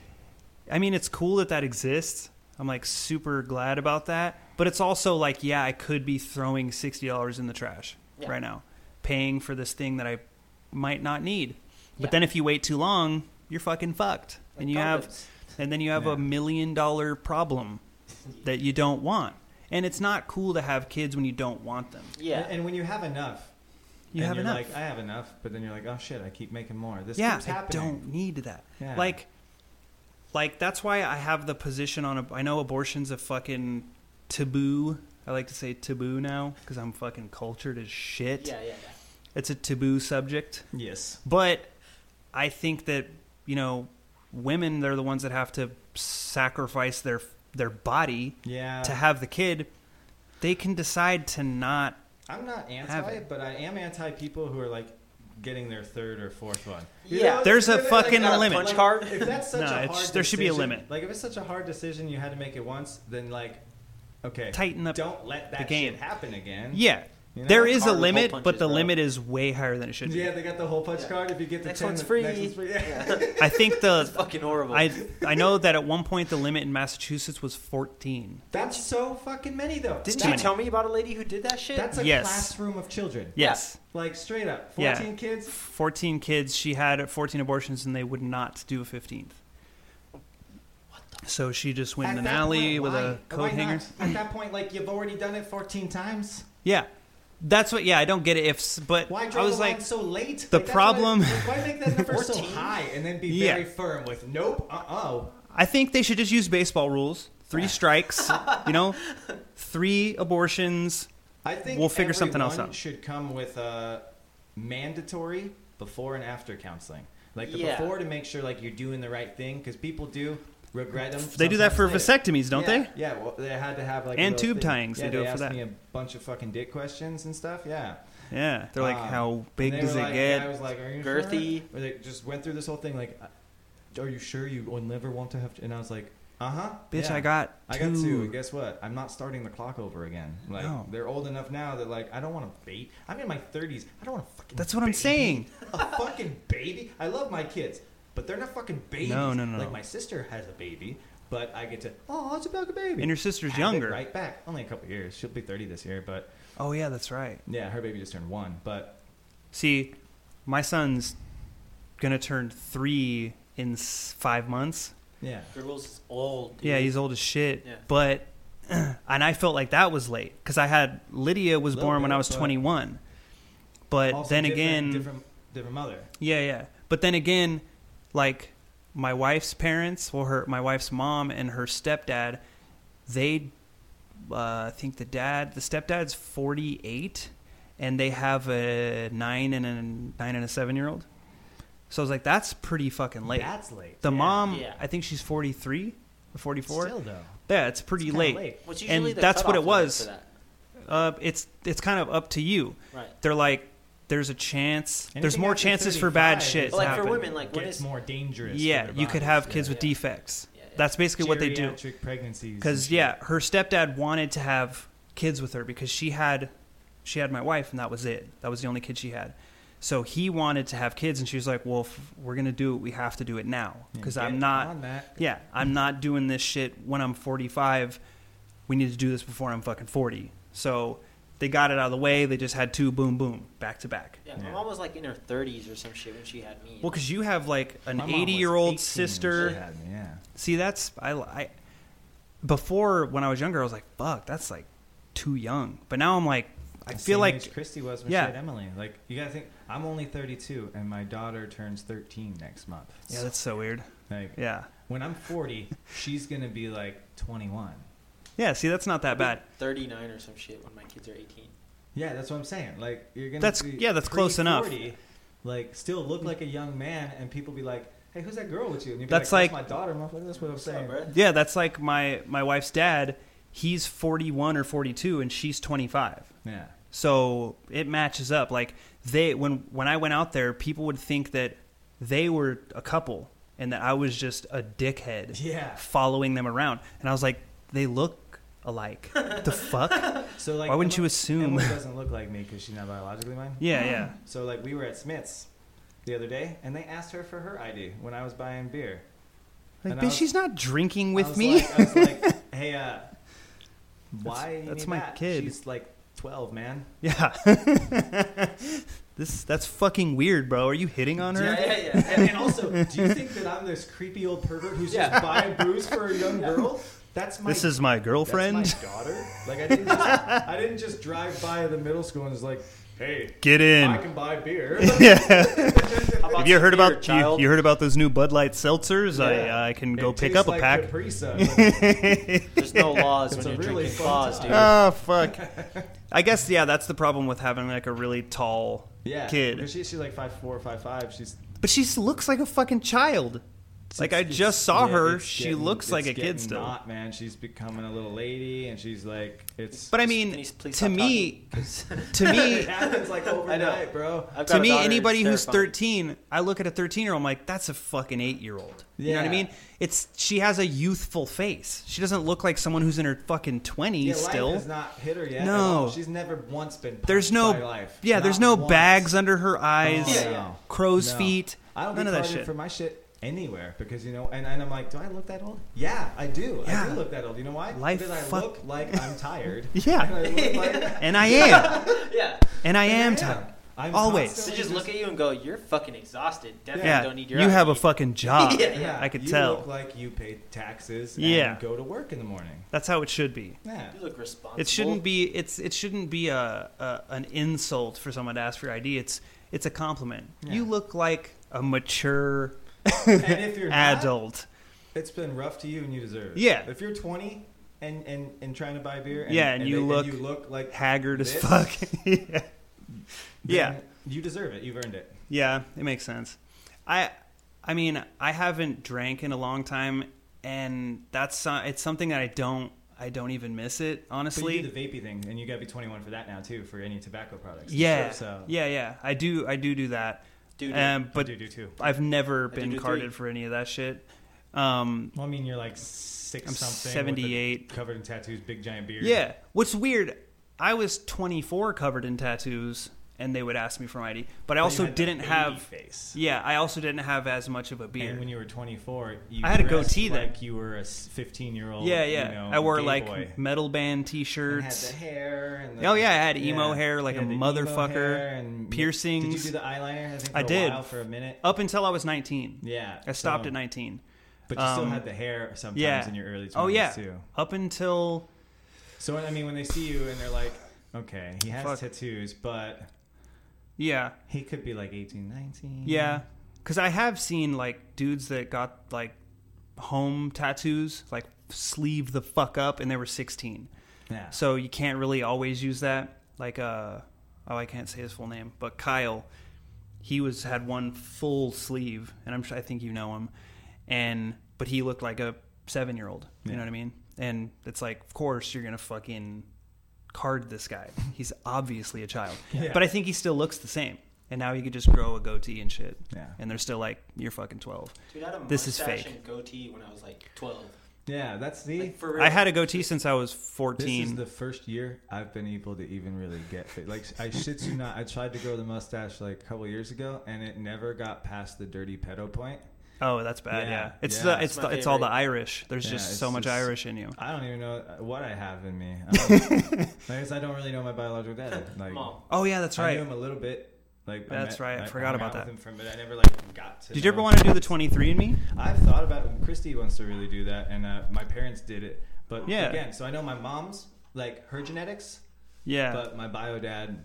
I mean, it's cool that that exists. I'm like super glad about that. But it's also like, yeah, I could be throwing sixty dollars in the trash Yeah. right now, paying for this thing that I might not need. But Yeah. then if you wait too long, you're fucking fucked, Like and you have, condoms. and then you have Yeah. a million dollar problem that you don't want. And it's not cool to have kids when you don't want them. Yeah. And, and when you have enough, You and have you're enough. like, I have enough, but then you're like, oh shit, I keep making more. This yeah, keeps I happening. don't need that. Yeah. Like, like that's why I have the position on. A, I know abortion's a fucking taboo. I like to say taboo now because I'm fucking cultured as shit. yeah, yeah, yeah. It's a taboo subject, Yes. but I think that you know, women they're the ones that have to sacrifice their their body Yeah. to have the kid. They can decide to not. I'm not Have anti, it. but I am anti people who are like getting their third or fourth one. You Yeah. know, There's a like, fucking like, limit. Punch card? If that's such No, a it's- hard there should be a decision- limit. Like if it's such a hard decision, you had to make it once. Then like, okay, Tighten up Don't let that the game. shit happen again. Yeah, You know? there is a Hard with limit, hole but punches, the bro. limit is way higher than it should be. Yeah, they got the whole punch Yeah. card. If you get the Next ten, one's the free. Next one's free. Yeah. Yeah. I think the It's fucking horrible. I I know that at one point the limit in Massachusetts was fourteen. That's so fucking many though. Didn't too you many. tell me about a lady who did that shit? That's a Yes. classroom of children. Yes. Like straight up, Yeah. fourteen kids. fourteen kids. She had fourteen abortions and they would not do a fifteenth. So she just went At in an that alley point, with why? a coat Why hanger. not? At that point, like you've already done it fourteen times. Yeah. That's what yeah, I don't get it if s- but Why I draw was the line like so late? the Like, that's problem- Why, like, why make that number so fourteen? high and then be Yeah. very firm with nope, uh oh. I think they should just use baseball rules. Three strikes, you know? Three abortions. I think We'll figure something else everyone out. should come with a mandatory before and after counseling. Like the Yeah. before to make sure like you're doing the right thing because people do regret them. They do that for sometimes later. vasectomies, don't yeah, they? Yeah, well, they had to have like a And little tube thing. tyings, Yeah, they do it for asked that. me a bunch of fucking dick questions and stuff. Yeah. Yeah. They're like, Um, how big And they does were it like, get? I was like, are you Girthy. Sure? Or they just went through this whole thing like, uh, are you sure you will never want to have? To? And I was like, uh huh. Bitch, yeah. I got I two. got two. And guess what? I'm not starting the clock over again. Like No. they're old enough now that like I don't want to bait. I'm in my thirties. I don't want to fucking. That's what I'm baby. saying. A fucking baby. I love my kids, but they're not fucking babies. No, no, no, Like no. my sister has a baby. but I get to, oh, it's about a baby. And your sister's Have younger. it right back. Only a couple years. She'll be thirty this year, but Oh, yeah, that's right. yeah, her baby just turned one. But See, my son's going to turn three in s- five months. yeah. Girls old. Dude. Yeah, he's old as shit. Yeah. But, and I felt like that was late because I had, Lydia was Little born when bit, I was but twenty-one. But Also then different- again, different, different mother. yeah, yeah. But then again, like my wife's parents, well, her, my wife's mom and her stepdad, they, uh, I think the dad, the stepdad's forty-eight and they have a nine and a nine and a seven year old. So I was like, that's pretty fucking late. That's late. The Yeah. mom, Yeah. I think she's forty-three or forty-four. Still though. Yeah, it's pretty It's kinda late. late. What's And usually the that's what cutoff it limit was. For that? Uh, it's it's kind of up to you. Right. They're like, there's a chance. Anything there's more after chances for bad thirty-five shit is to But like happen. for women, like when Gets it's more dangerous. yeah, for you their could bodies. have Yeah. kids with Yeah. defects. Yeah, yeah. That's basically what they do. Geriatric pregnancies. Because and yeah, shit. her stepdad wanted to have kids with her because she had she had my wife and that was it. That was the only kid she had. So he wanted to have kids and she was like, "Well, if we're gonna do it, we have to do it now Yeah, because get I'm not. on that. Yeah, I'm not doing this shit when I'm forty-five. We need to do this before I'm fucking forty." So they got it out of the way. They just had two, boom, boom, back to back. Yeah, Yeah. my mom was like in her thirties or some shit when she had me. Well, because you have like an My mom was eighty-year-old eighteen when sister. she had me, yeah. See, that's I, I. Before when I was younger, I was like, "Fuck, that's like too young." But now I'm like, I The feel same like age Christy was when yeah. she had Emily. Like you gotta think, I'm only thirty-two, and my daughter turns thirteen next month. yeah, that's so weird. Like Yeah, when I'm forty, she's gonna be like twenty-one. yeah. See, that's not that bad. thirty-nine or some shit when my kids are eighteen. Yeah, that's what I'm saying. Like you're gonna. That's- be yeah, that's close enough. pre-forty, Like still look like a young man, and people be like, "Hey, who's that girl with you?" And you'd be That's like, like- "That's my daughter." Motherfucker. That's what I'm saying. bro? Yeah, that's like my my wife's dad. He's forty-one or forty-two, and she's twenty-five. Yeah. So it matches up. Like they when when I went out there, people would think that they were a couple and that I was just a dickhead Yeah. following them around. And I was like, they look alike. The fuck? So like, Why wouldn't Emma- you assume? Emily doesn't look like me because she's not biologically mine. Yeah, yeah. So like, we were at Smith's the other day, and they asked her for her I D when I was buying beer. Like, And I bitch, was- she's not drinking I with was me. Like, I was like, "Hey, uh, why? you that's need my that? kid. She's like twelve, man." Yeah. This that's fucking weird, bro. Are you hitting on her? Yeah, yeah, yeah. And, and also, do you think that I'm this creepy old pervert who's Yeah. just buying booze for a young girl? That's my. This is my girlfriend. That's my daughter. Like I didn't. Just, I didn't just drive by the middle school and was like, "Hey, Get in. I can buy beer." Yeah. How about Have you some heard beer, about you, child? you heard about those new Bud Light seltzers? Yeah. I I can It go pick tastes up a like pack. Capri-Sun, but There's no laws It's when a you're really drinking fun claws, time. dude. Oh fuck. I guess yeah, that's the problem with having like a really tall yeah, kid. She, she's like five four, five five. She's But she looks like a fucking child. Like I it's- just saw yeah, her, it's she getting- looks like it's a kid getting still. Not, man. She's becoming a little lady, and she's like, it's. But I Can mean, you please to stop me, talking? 'Cause to me, it happens like overnight, bro. I've got to a me, daughter, anybody it's who's terrifying. thirteen, I look at a thirteen-year-old, I'm like, that's a fucking eight-year-old. You know what I Yeah. mean? It's she has a youthful face. She doesn't look like someone who's in her fucking twenties Yeah, still. life has not hit her yet. No. at all. She's never once been. Punched There's no, by life. yeah, Not there's no once. bags under her eyes, Oh, Yeah, no. crow's No. feet, I don't none get of that carded shit. for my shit anywhere because you know, and, and I'm like, do I look that old? Yeah, I do. I Yeah. do look that old. You know why? Life because I fuck- look like I'm tired. Yeah. And I look like, And I am, Yeah. and I am am. tired. I'm Always. They constantly just look at you and go, "You're fucking exhausted. Definitely Yeah, don't need your you have I D." a fucking job. Yeah, Yeah, I could you tell. look like you pay taxes. Yeah. And go to work in the morning. That's how it should be. Yeah. You look responsible. It shouldn't be. It's. It shouldn't be a, a an insult for someone to ask for your I D. It's. It's a compliment. Yeah. You look like a mature And if you're not, adult. it's been rough to you, and you deserve it. Yeah. If you're twenty and and, and trying to buy beer, and, Yeah, and you they- look you look like Haggard as this, fuck. yeah. Yeah. then you deserve it. You've earned it. Yeah, it makes sense. I. I mean, I haven't drank in a long time, and that's uh, it's something that I don't. I don't even miss it, But honestly. you do the vapey thing, and you gotta be twenty-one for that now too, for any tobacco products. Yeah, Sure, so yeah, yeah. I do. I do do that. Dude, Um, I but do do too. I've never I do been do carded three. for any of that shit. Um, Well, I mean, you're like six I'm something, seventy-eight. with a covered in tattoos, big giant beard. yeah. What's weird? I was twenty-four, covered in tattoos. and they would ask me for my I D. But I But also you had the didn't baby have. face. Yeah, I also didn't have as much of a And beard. when you were twenty-four, you I had a dressed goatee then. like you were a fifteen-year-old. Yeah, yeah. You know, I wore gay like boy. metal band And T-shirts. had the hair. And the, Oh yeah, I had emo hair like You a had the emo motherfucker. hair and Piercings. Did you do the eyeliner? I think for I a did. while, for a minute. Up until I was nineteen. Yeah, I stopped so- at nineteen. But you still Um, had the hair sometimes yeah. in your early twenties Oh yeah. too. Up until So I mean, when they see you and they're like, okay, he has Fuck. tattoos, but yeah, he could be like eighteen, nineteen. yeah. Because I have seen like dudes that got like home tattoos, like sleeve the fuck up, and they were sixteen. Yeah. So you can't really always use that. Like, uh, oh, I can't say his full name, but Kyle, he was had one full sleeve, and I'm sure I think you know him, and but he looked like a seven year old. You Yeah. know what I mean? And it's like, of course you're gonna fucking card this guy. He's obviously a child, Yeah. but I think he still looks the same. And now he could just grow a goatee and shit. Yeah. And they're still like, you're fucking twelve. Dude, I had a This is mustache fake. and goatee when I was like twelve. Yeah, that's the. Like, for real. I had a goatee since I was This fourteen. is the first year I've been able to even really get fit. Like, I shit you not, I tried to grow the mustache like a couple years ago, and it never got past the dirty pedo point. Oh, that's bad. Yeah, Yeah, it's yeah. the That's it's my the, it's all the favorite. Irish. There's Yeah, just it's so much just- Irish in you. I don't even know what I have in me. I, don't, I guess I don't really know my biological dad. Like, Mom. Oh yeah, that's I knew right. him a little bit. Like I That's met- right, I I forgot hung about out that. with him from, but I never like got to. Did you ever know want to him. do the twenty-three and me? I've thought about. Christy wants to really do that, and uh, my parents did it. But Yeah. again, so I know my mom's like her genetics, Yeah. but my bio dad,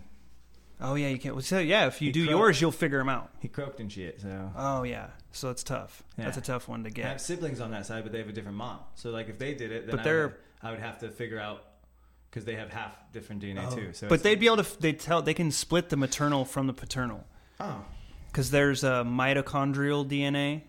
oh yeah, you can't. Well, so yeah, if you He do croaked. yours, you'll figure them out. he croaked and shit. So Oh yeah, so it's tough. Yeah. That's a tough one to I get. have siblings on that side, but they have a different mom. So like if they did it, then But I they're- would, I would have to figure out because they have half different D N A Oh. too. So But it's- they'd be able to. They tell they can split the maternal from the paternal oh, because there's a mitochondrial D N A.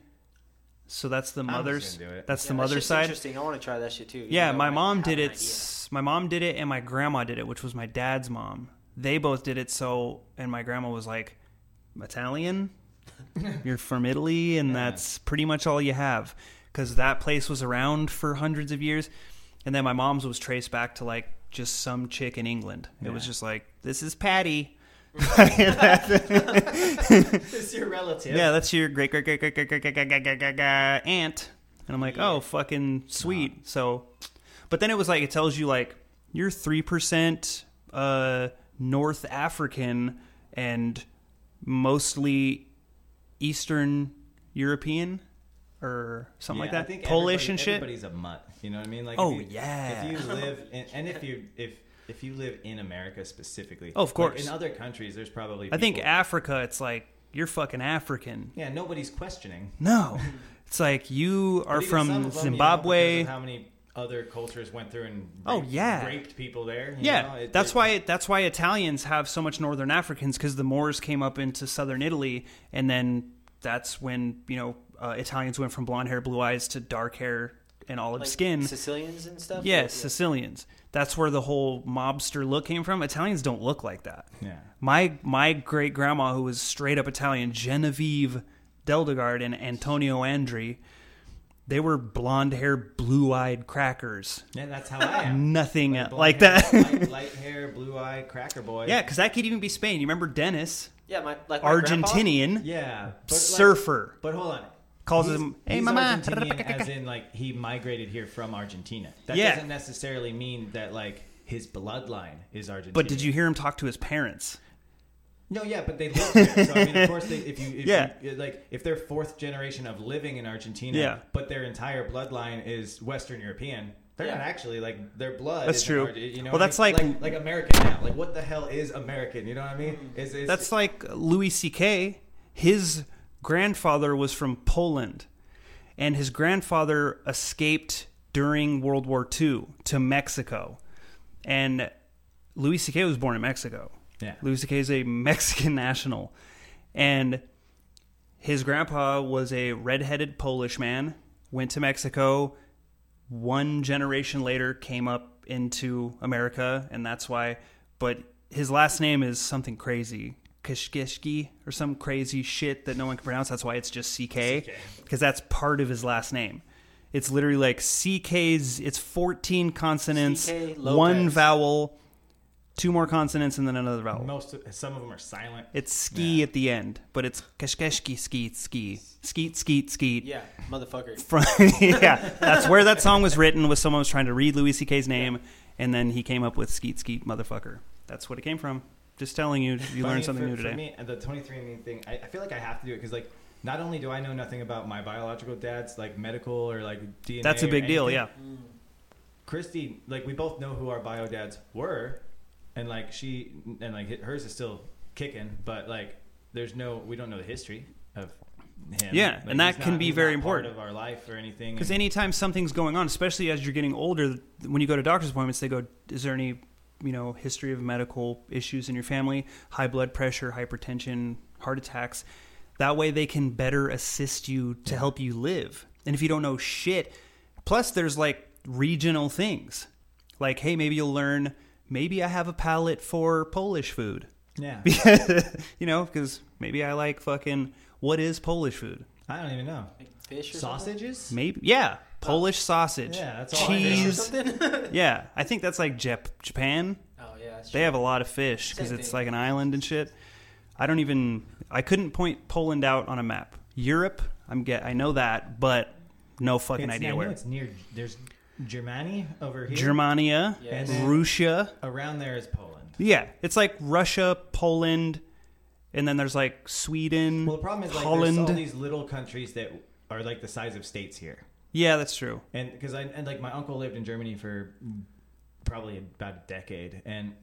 So that's the just mother's. gonna do it. That's Yeah, the that mother's shit's side. Interesting. I want to try that shit too. even Yeah, though my I mom have did an it. idea. s- My mom did it, and my grandma did it, which was my dad's mom. They both did it. So, and my grandma was like, "Italian, you're from Italy, and Yeah. that's pretty much all you have," because that place was around for hundreds of years. And then my mom's was traced back to like just some chick in England. It was Yeah. just like, "This is Patty." It's your relative. Yeah, that's your great great great great great great great great great great great great aunt. And I'm like, Yeah. oh, fucking sweet. So, but then it was like it tells you like you're three percent uh, North African and mostly Eastern European or something Yeah, like that. I think Polish everybody- and shit. Everybody's a mutt. You know what I mean? Like, Oh, if you, yeah. If you live in, and if you if if you live in America specifically, Oh, of like, course. in other countries, there's probably. I think people- Africa, it's like you're fucking African. Yeah, nobody's questioning. No, it's like you are But even some from of them, you know, Zimbabwe. because of how many other cultures went through and Oh, raped, yeah. raped people there. you Yeah, know? It- that's it- why that's why Italians have so much Northern Africans because the Moors came up into southern Italy, and then that's when you know uh, Italians went from blonde hair, blue eyes to dark hair and olive Like skin. Sicilians and stuff. Yes, Or- yeah. Sicilians. That's where the whole mobster look came from. Italians don't look like that. Yeah. My my great grandma, who was straight up Italian, Genevieve Deldegard and Antonio Andri, they were blonde hair, blue eyed crackers. Yeah, that's how I am. Nothing Like, blonde like hair, that. light, light hair, blue eye, cracker boy. Yeah, because that could even be Spain. You remember Dennis, Yeah, my like my Argentinian Yeah. But like- surfer, But hold on. calls He's- him, "Hey, he's mama." Argentinian as in like he migrated here from Argentina. That Yeah. doesn't necessarily mean that like his bloodline is Argentinian. But did you hear him talk to his parents? No, yeah, but they live there. So I mean, of course, they, if you, if Yeah. you, like, if they're fourth generation of living in Argentina, Yeah. but their entire bloodline is Western European, they're Yeah. not actually like their blood. That's isn't true. Arge- you know, Well, what I that's mean? like- like like American now. Like, what the hell is American? You know what I mean? Is, is That's like Louis C K. His grandfather was from Poland, and his grandfather escaped during World War Two to Mexico. And Louis C K was born in Mexico. yeah. Louis C K is a Mexican national. And his grandpa was a redheaded Polish man, went to Mexico, one generation later came up into America, and that's why. But his last name is something crazy. Kishkishki or some crazy shit that no one can pronounce. That's why it's just C K, C K. because that's part of his last name. It's literally like C K's, it's fourteen consonants, C K Lopez. one vowel, two more consonants and then another vowel. Most, of, some of them are silent. It's ski Yeah. at the end, but it's keshkeshki skeet ski skeet skeet skeet. Yeah, motherfucker. From, yeah, that's where that song was written. Was someone was trying to read Louis C K's name, and then he came up with skeet skeet motherfucker. That's what it came from. Just telling you, you Funny, learned something for, new today. For me, the twenty-three and me thing, I, I feel like I have to do it because, like, not only do I know nothing about my biological dad's, like, medical or, like, D N A. That's a or big deal, anything, yeah. Mm. Christy, like, we both know who our bio dads were, and, like, she, and, like, hers is still kicking, but, like, there's no, we don't know the history of him. Yeah, Like, and that he's can not- be he's very not part important. of our life or anything. Because and- anytime something's going on, especially as you're getting older, when you go to doctor's appointments, they go, "Is there any, you know, history of medical issues in your family? High blood pressure, hypertension, heart attacks." That way, they can better assist you to Yeah. help you live. And if you don't know shit, plus there's like regional things, like, hey, maybe you'll learn. Maybe I have a palate for Polish food. Yeah. You know, because maybe I like fucking. What is Polish food? I don't even know. Like fish or something? Sausages? Maybe, yeah, Polish sausage. Yeah, that's all I know. Fish or cheese. something? Yeah, I think that's like Jap- Japan. Oh yeah, that's They true. have a lot of fish because Same it's thing. like an island and shit. I don't even. I couldn't point Poland out on a map. Europe, I'm get. I know that, but no fucking It's- idea I know where. it's near. There's Germany over here. Germania, Yes. And then- Russia. Around there is Poland. Yeah, it's like Russia, Poland, and then there's like Sweden, Well, the problem is like Holland. there's all these little countries that are like the size of states here, Yeah, that's true. and because I and like my uncle lived in Germany for probably about a decade, and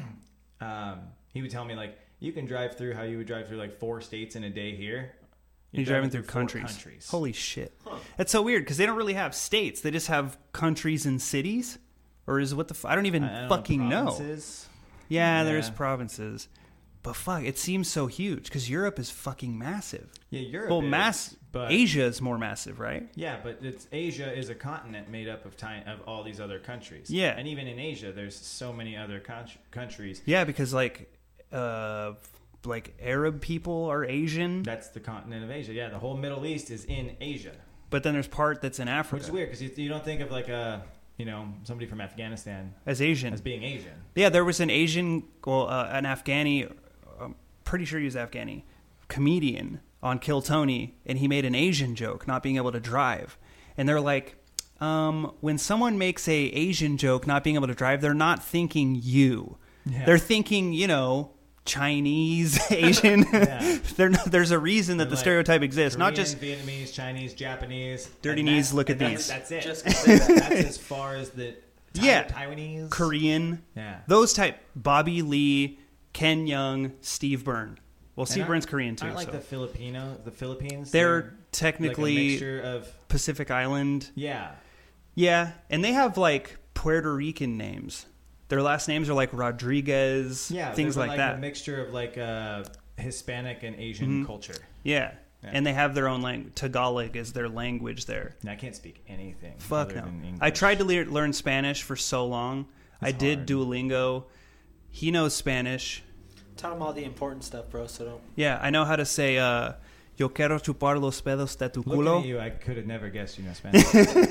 um, he would tell me like you can drive through how you would drive through like four states in a day here. You're driving through four countries. countries. Holy shit. Huh. That's so weird because they don't really have states. They just have countries and cities. Or is it what the f- I don't even I- I don't fucking know. provinces. Yeah, there's Yeah. provinces. But fuck, it seems so huge because Europe is fucking massive. Yeah, Europe. Well, is, mass but Asia is more massive, right? Yeah, but it's Asia is a continent made up of time of all these other countries. Yeah. and even in Asia, there's so many other con- countries. Yeah, because like uh like Arab people are Asian, That's the continent of Asia. Yeah, the whole Middle East is in Asia, but then there's part that's in Africa which is weird because you, you don't think of like a you know somebody from Afghanistan as Asian. as being Asian. Yeah, there was an Asian, well, uh, an Afghani, I'm pretty sure he was Afghani, comedian on Kill Tony, and he made an Asian joke, not being able to drive. And they're like, um, when someone makes a Asian joke, not being able to drive, they're not thinking you. Yeah. They're thinking, you know, Chinese, Asian. Yeah. They're not, there's a reason that They're the like stereotype exists, not Korean, just Vietnamese, Chinese, Japanese. Dirty and knees, that's- look at and these. That's, that's it. Just gonna say that. That's as far as the Tai- Yeah. Taiwanese, Korean. Yeah, Those type, Bobby Lee, Ken Young, Steve Byrne. Well, Steve And Byrne's aren't- Korean too. Aren't like so. the Filipino, the Philippines. They're like a technically mixture of Pacific Island. yeah. Yeah, and they have like Puerto Rican names. Their last names are like Rodriguez, Yeah, things there's like, like that. a mixture of like uh, Hispanic and Asian Mhm. culture. yeah. Yeah. And they have their own language. Tagalog is their language there. And I can't speak anything. Fuck other no. than English. I tried to le- learn Spanish for so long. I It's did hard. Duolingo. He knows Spanish. Tell them all the important stuff, bro. So don't. Yeah, I know how to say uh, Yo quiero chupar los pedos de tu Looking culo. at you, I could have never guessed you know Spanish.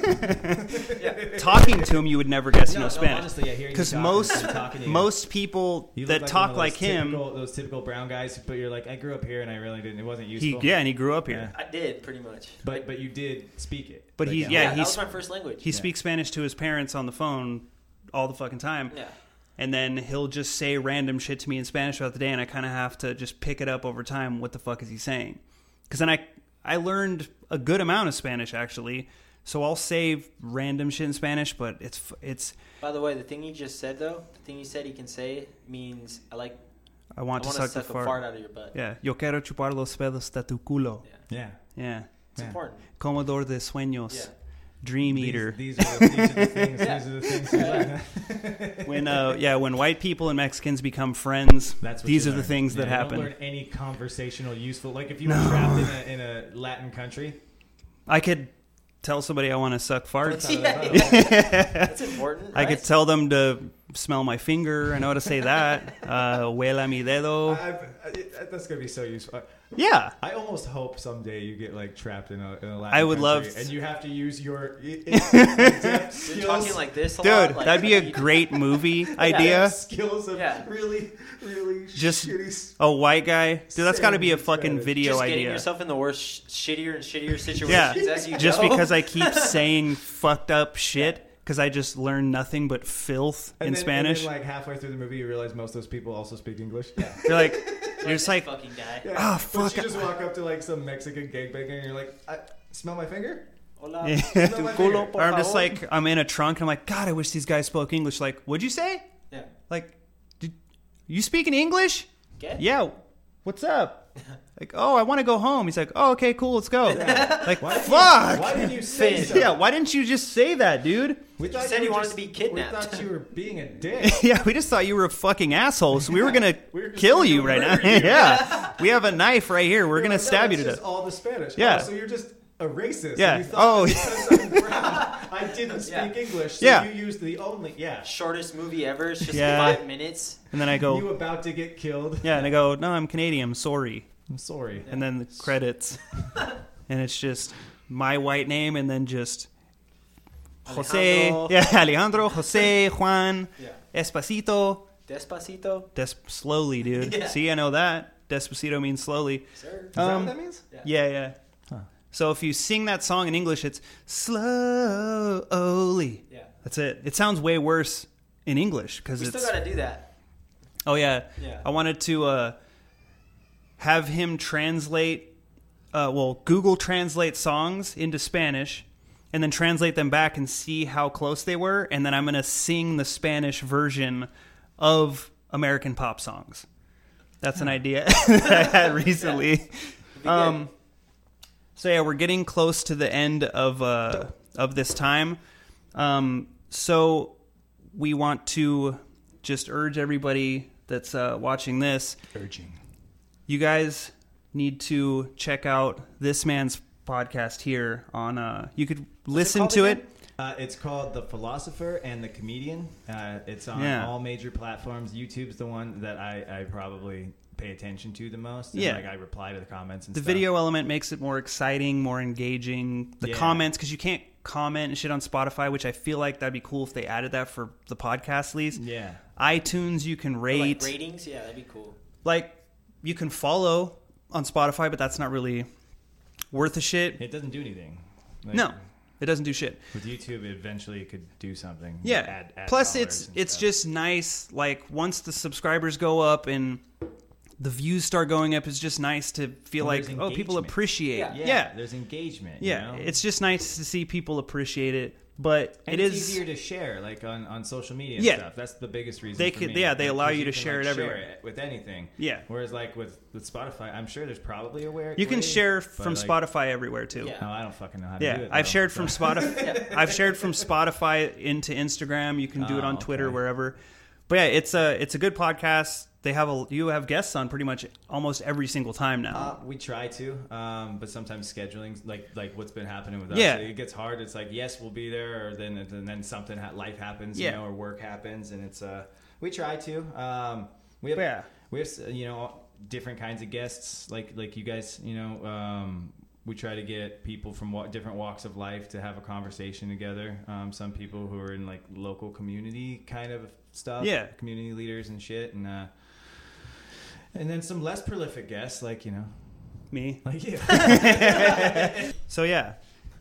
Talking to him, you would never guess you know no, Spanish. honestly, yeah, hearing you Because talking, most I'm talking to you. most people You look that like talk one of like those him, typical, those typical brown guys. But you're like, I grew up here and I really didn't. It wasn't he useful. yeah, and he grew up here. I did pretty much. But but you did speak it. But Like, he- Yeah, yeah, that he's- was my first language. He Yeah. speaks Spanish to his parents on the phone all the fucking time. yeah. And then he'll just say random shit to me in Spanish throughout the day, and I kind of have to just pick it up over time. What the fuck is he saying? Because then I I learned a good amount of Spanish actually, so I'll say random shit in Spanish, but it's it's By the way, the thing you just said though, the thing you said he can say means I like. I want I to want suck to the suck a fart. fart out of your butt. Yeah, yo quiero chupar los pedos de tu culo. Yeah. Yeah. Yeah, It's Yeah. important. comedor de sueños, Yeah. dream These- eater. These, are the, these are the things. These are the things. We learn. When uh yeah, when white people and Mexicans become friends, That's what these you are the learn. things Yeah, that you happen. Don't learn any conversational useful. Like if you No. were trapped in a, in a Latin country. I could tell somebody I want to suck farts. That's Yeah, how yeah. that- That's important. I right? could tell them to smell my finger. I know how to say that. Uh, huela mi dedo. I, I, I, that's gonna be so useful. Yeah. I almost hope someday you get like trapped in a, in a Latin I would country love- and you have to use your in- in-depth You're skills, talking like this a Dude, lot. Like, that'd be a great movie idea. skills of Yeah. really, really Just shitty. s- a white guy. Dude, that's got to be a Spanish. fucking video just getting idea. yourself in the worst, shittier and shittier situations Yeah. as you Just go. because I keep saying fucked up shit because I just learned nothing but filth And in then, Spanish. And then, like halfway through the movie, you realize most of those people also speak English. Yeah. You're like, you're Like just like, fucking guy. Yeah. Ah, But fuck. you just walk up to like some Mexican gangbanger and you're like, I, "Smell my finger." Hola. Yeah. Smell my culo, finger. por or I'm just favor. like, I'm in a trunk and I'm like, God, I wish these guys spoke English. Like, what'd you say? Yeah. Like, did you speaking English? Get? Yeah. What's up? Like, oh, I want to go home. He's like, oh, okay, cool, let's go. Like, Why did fuck. You, why did you say Finn. so? Yeah, why didn't you just say that, dude? We thought said you you were wanted just- to be kidnapped. We thought you were being a dick. Yeah, we just thought you were a fucking asshole, so we were gonna We were just kill gonna you right now. murder you. Yeah, we have a knife right here. We're You're gonna like, no, stab you that's to just death. all the Spanish. Yeah. Oh, so you're just a racist. Yeah. And you thought Oh, that because I'm brown, I didn't speak Yeah. English. So Yeah. you used the only. Yeah. Shortest movie ever. It's just Yeah. five minutes. And then I You go, about to get killed. yeah, and I go, no, I'm Canadian. I'm sorry. I'm sorry. And then the credits, and it's just my white name, and then just Jose, Alejandro. yeah, Alejandro, Jose, Juan, Yeah. Espacito. Despacito. Des- slowly, dude. Yeah. See, I know that. Despacito means slowly. Sir. Is that Um, what that means? Yeah, yeah. Huh. So if you sing that song in English, it's slowly. Yeah. That's it. It sounds way worse in English because We it's. still gotta do that. Oh yeah. Yeah. I wanted to uh, have him translate. Uh, well, Google Translate songs into Spanish, and then translate them back and see how close they were, and then I'm gonna sing the Spanish version of American pop songs. That's an idea that I had recently. Be good. Um, so yeah, we're getting close to the end of uh, of this time. Um, so we want to just urge everybody that's uh, watching this. Urging. You guys need to check out this man's podcast here on. Uh, you could listen called to again? it. Uh, it's called The Philosopher and the Comedian. Uh, it's on Yeah. all major platforms. YouTube's the one that I, I probably pay attention to the most. And, Yeah. like I reply to the comments and The stuff. video element makes it more exciting, more engaging. The Yeah. comments, because you can't comment and shit on Spotify, which I feel like that'd be cool if they added that for the podcast at least. Yeah. iTunes, you can Or, rate. like ratings. Yeah, that'd be cool. Like, you can follow on Spotify, but that's not really worth a shit. It doesn't do anything. Like, No, it doesn't do shit. With YouTube, eventually it could do something. Yeah. Add, add Plus, dollars it's and it's stuff. just nice. Like, once the subscribers go up and the views start going up, it's just nice to feel Well, like, there's oh, people engagement. appreciate. Yeah. Yeah, Yeah, there's engagement. yeah. you know? It's just nice to see people appreciate it. But and it it's is easier to share, like on, on social media and Yeah. stuff. That's the biggest reason. They for could- me. yeah, they allow Because you to can, share like, it everywhere. share it with anything. Yeah. Whereas, like with, with Spotify, I'm sure there's probably a way. You can way, share but, from like, Spotify everywhere too. Yeah. No, I don't fucking know how to Yeah, do it. I've though, shared so. from Spotify. I've shared from Spotify into Instagram. You can do it Oh, on Twitter, okay. wherever. But yeah, it's a it's a good podcast. They have a you have guests on pretty much almost every single time now. Uh, we try to, um, but sometimes scheduling, like like what's been happening with us, Yeah. it gets hard. It's like yes, we'll be there, or then and then something ha- life happens, Yeah. you know, or work happens, and it's uh, we try to. Um, we have Yeah. we have you know different kinds of guests, like like you guys, you know. Um, we try to get people from wa- different walks of life to have a conversation together. Um, some people who are in like local community kind of stuff, Yeah. community leaders and shit, and uh, and then some less prolific guests, like you know. Me. Like you. So yeah.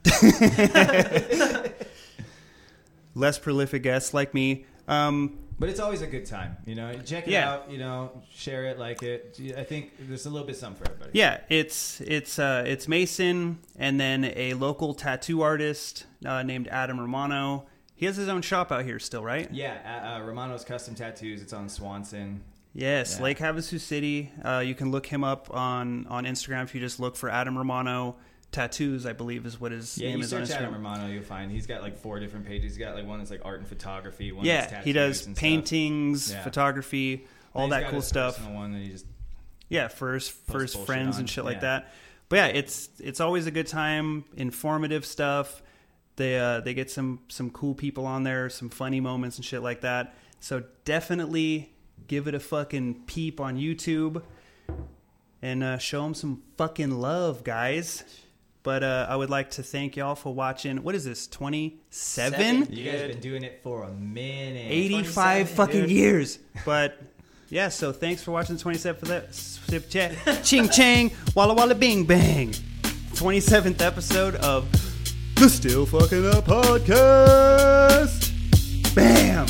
Less prolific guests like me. Um, But it's always a good time, you know. Check it Yeah. out, you know. Share it, like it. I think there's a little bit something for everybody. yeah, it's it's uh, it's Mason and then a local tattoo artist uh, named Adam Romano. He has his own shop out here still, right? Yeah. Uh, uh, Romano's Custom Tattoos. It's on Swanson. Yes, Yeah. Lake Havasu City. Uh, you can look him up on, on Instagram if you just look for Adam Romano Tattoos, I believe is what his Yeah, name you is on search Instagram. Adam Romano, you'll find he's got like four different pages. He's got like one that's like art and photography. One Yeah, that's he tattoos does and stuff. paintings, Yeah. photography, all And he's that got cool his stuff. personal one that he just Yeah, for his, for his bullshit friends on. and shit like Yeah. that. But yeah, it's it's always a good time, informative stuff. They uh, they get some some cool people on there, some funny moments and shit like that. So definitely give it a fucking peep on YouTube and uh, show them some fucking love, guys. But uh, I would like to thank y'all for watching. What is this, twenty-seven? Seven. You guys have been doing it for a minute. eighty-five twenty-seven, fucking dude. years. But yeah, so thanks for watching the twenty-seventh for that. Sip chat. Ching chang. Walla walla bing bang. twenty-seventh episode of the Still Fucking Up Podcast. Bam.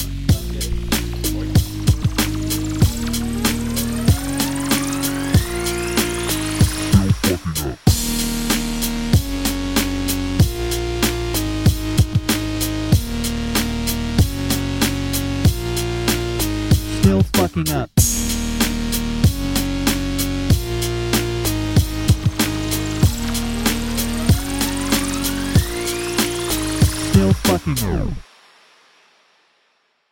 Still fucking up. Still fucking up.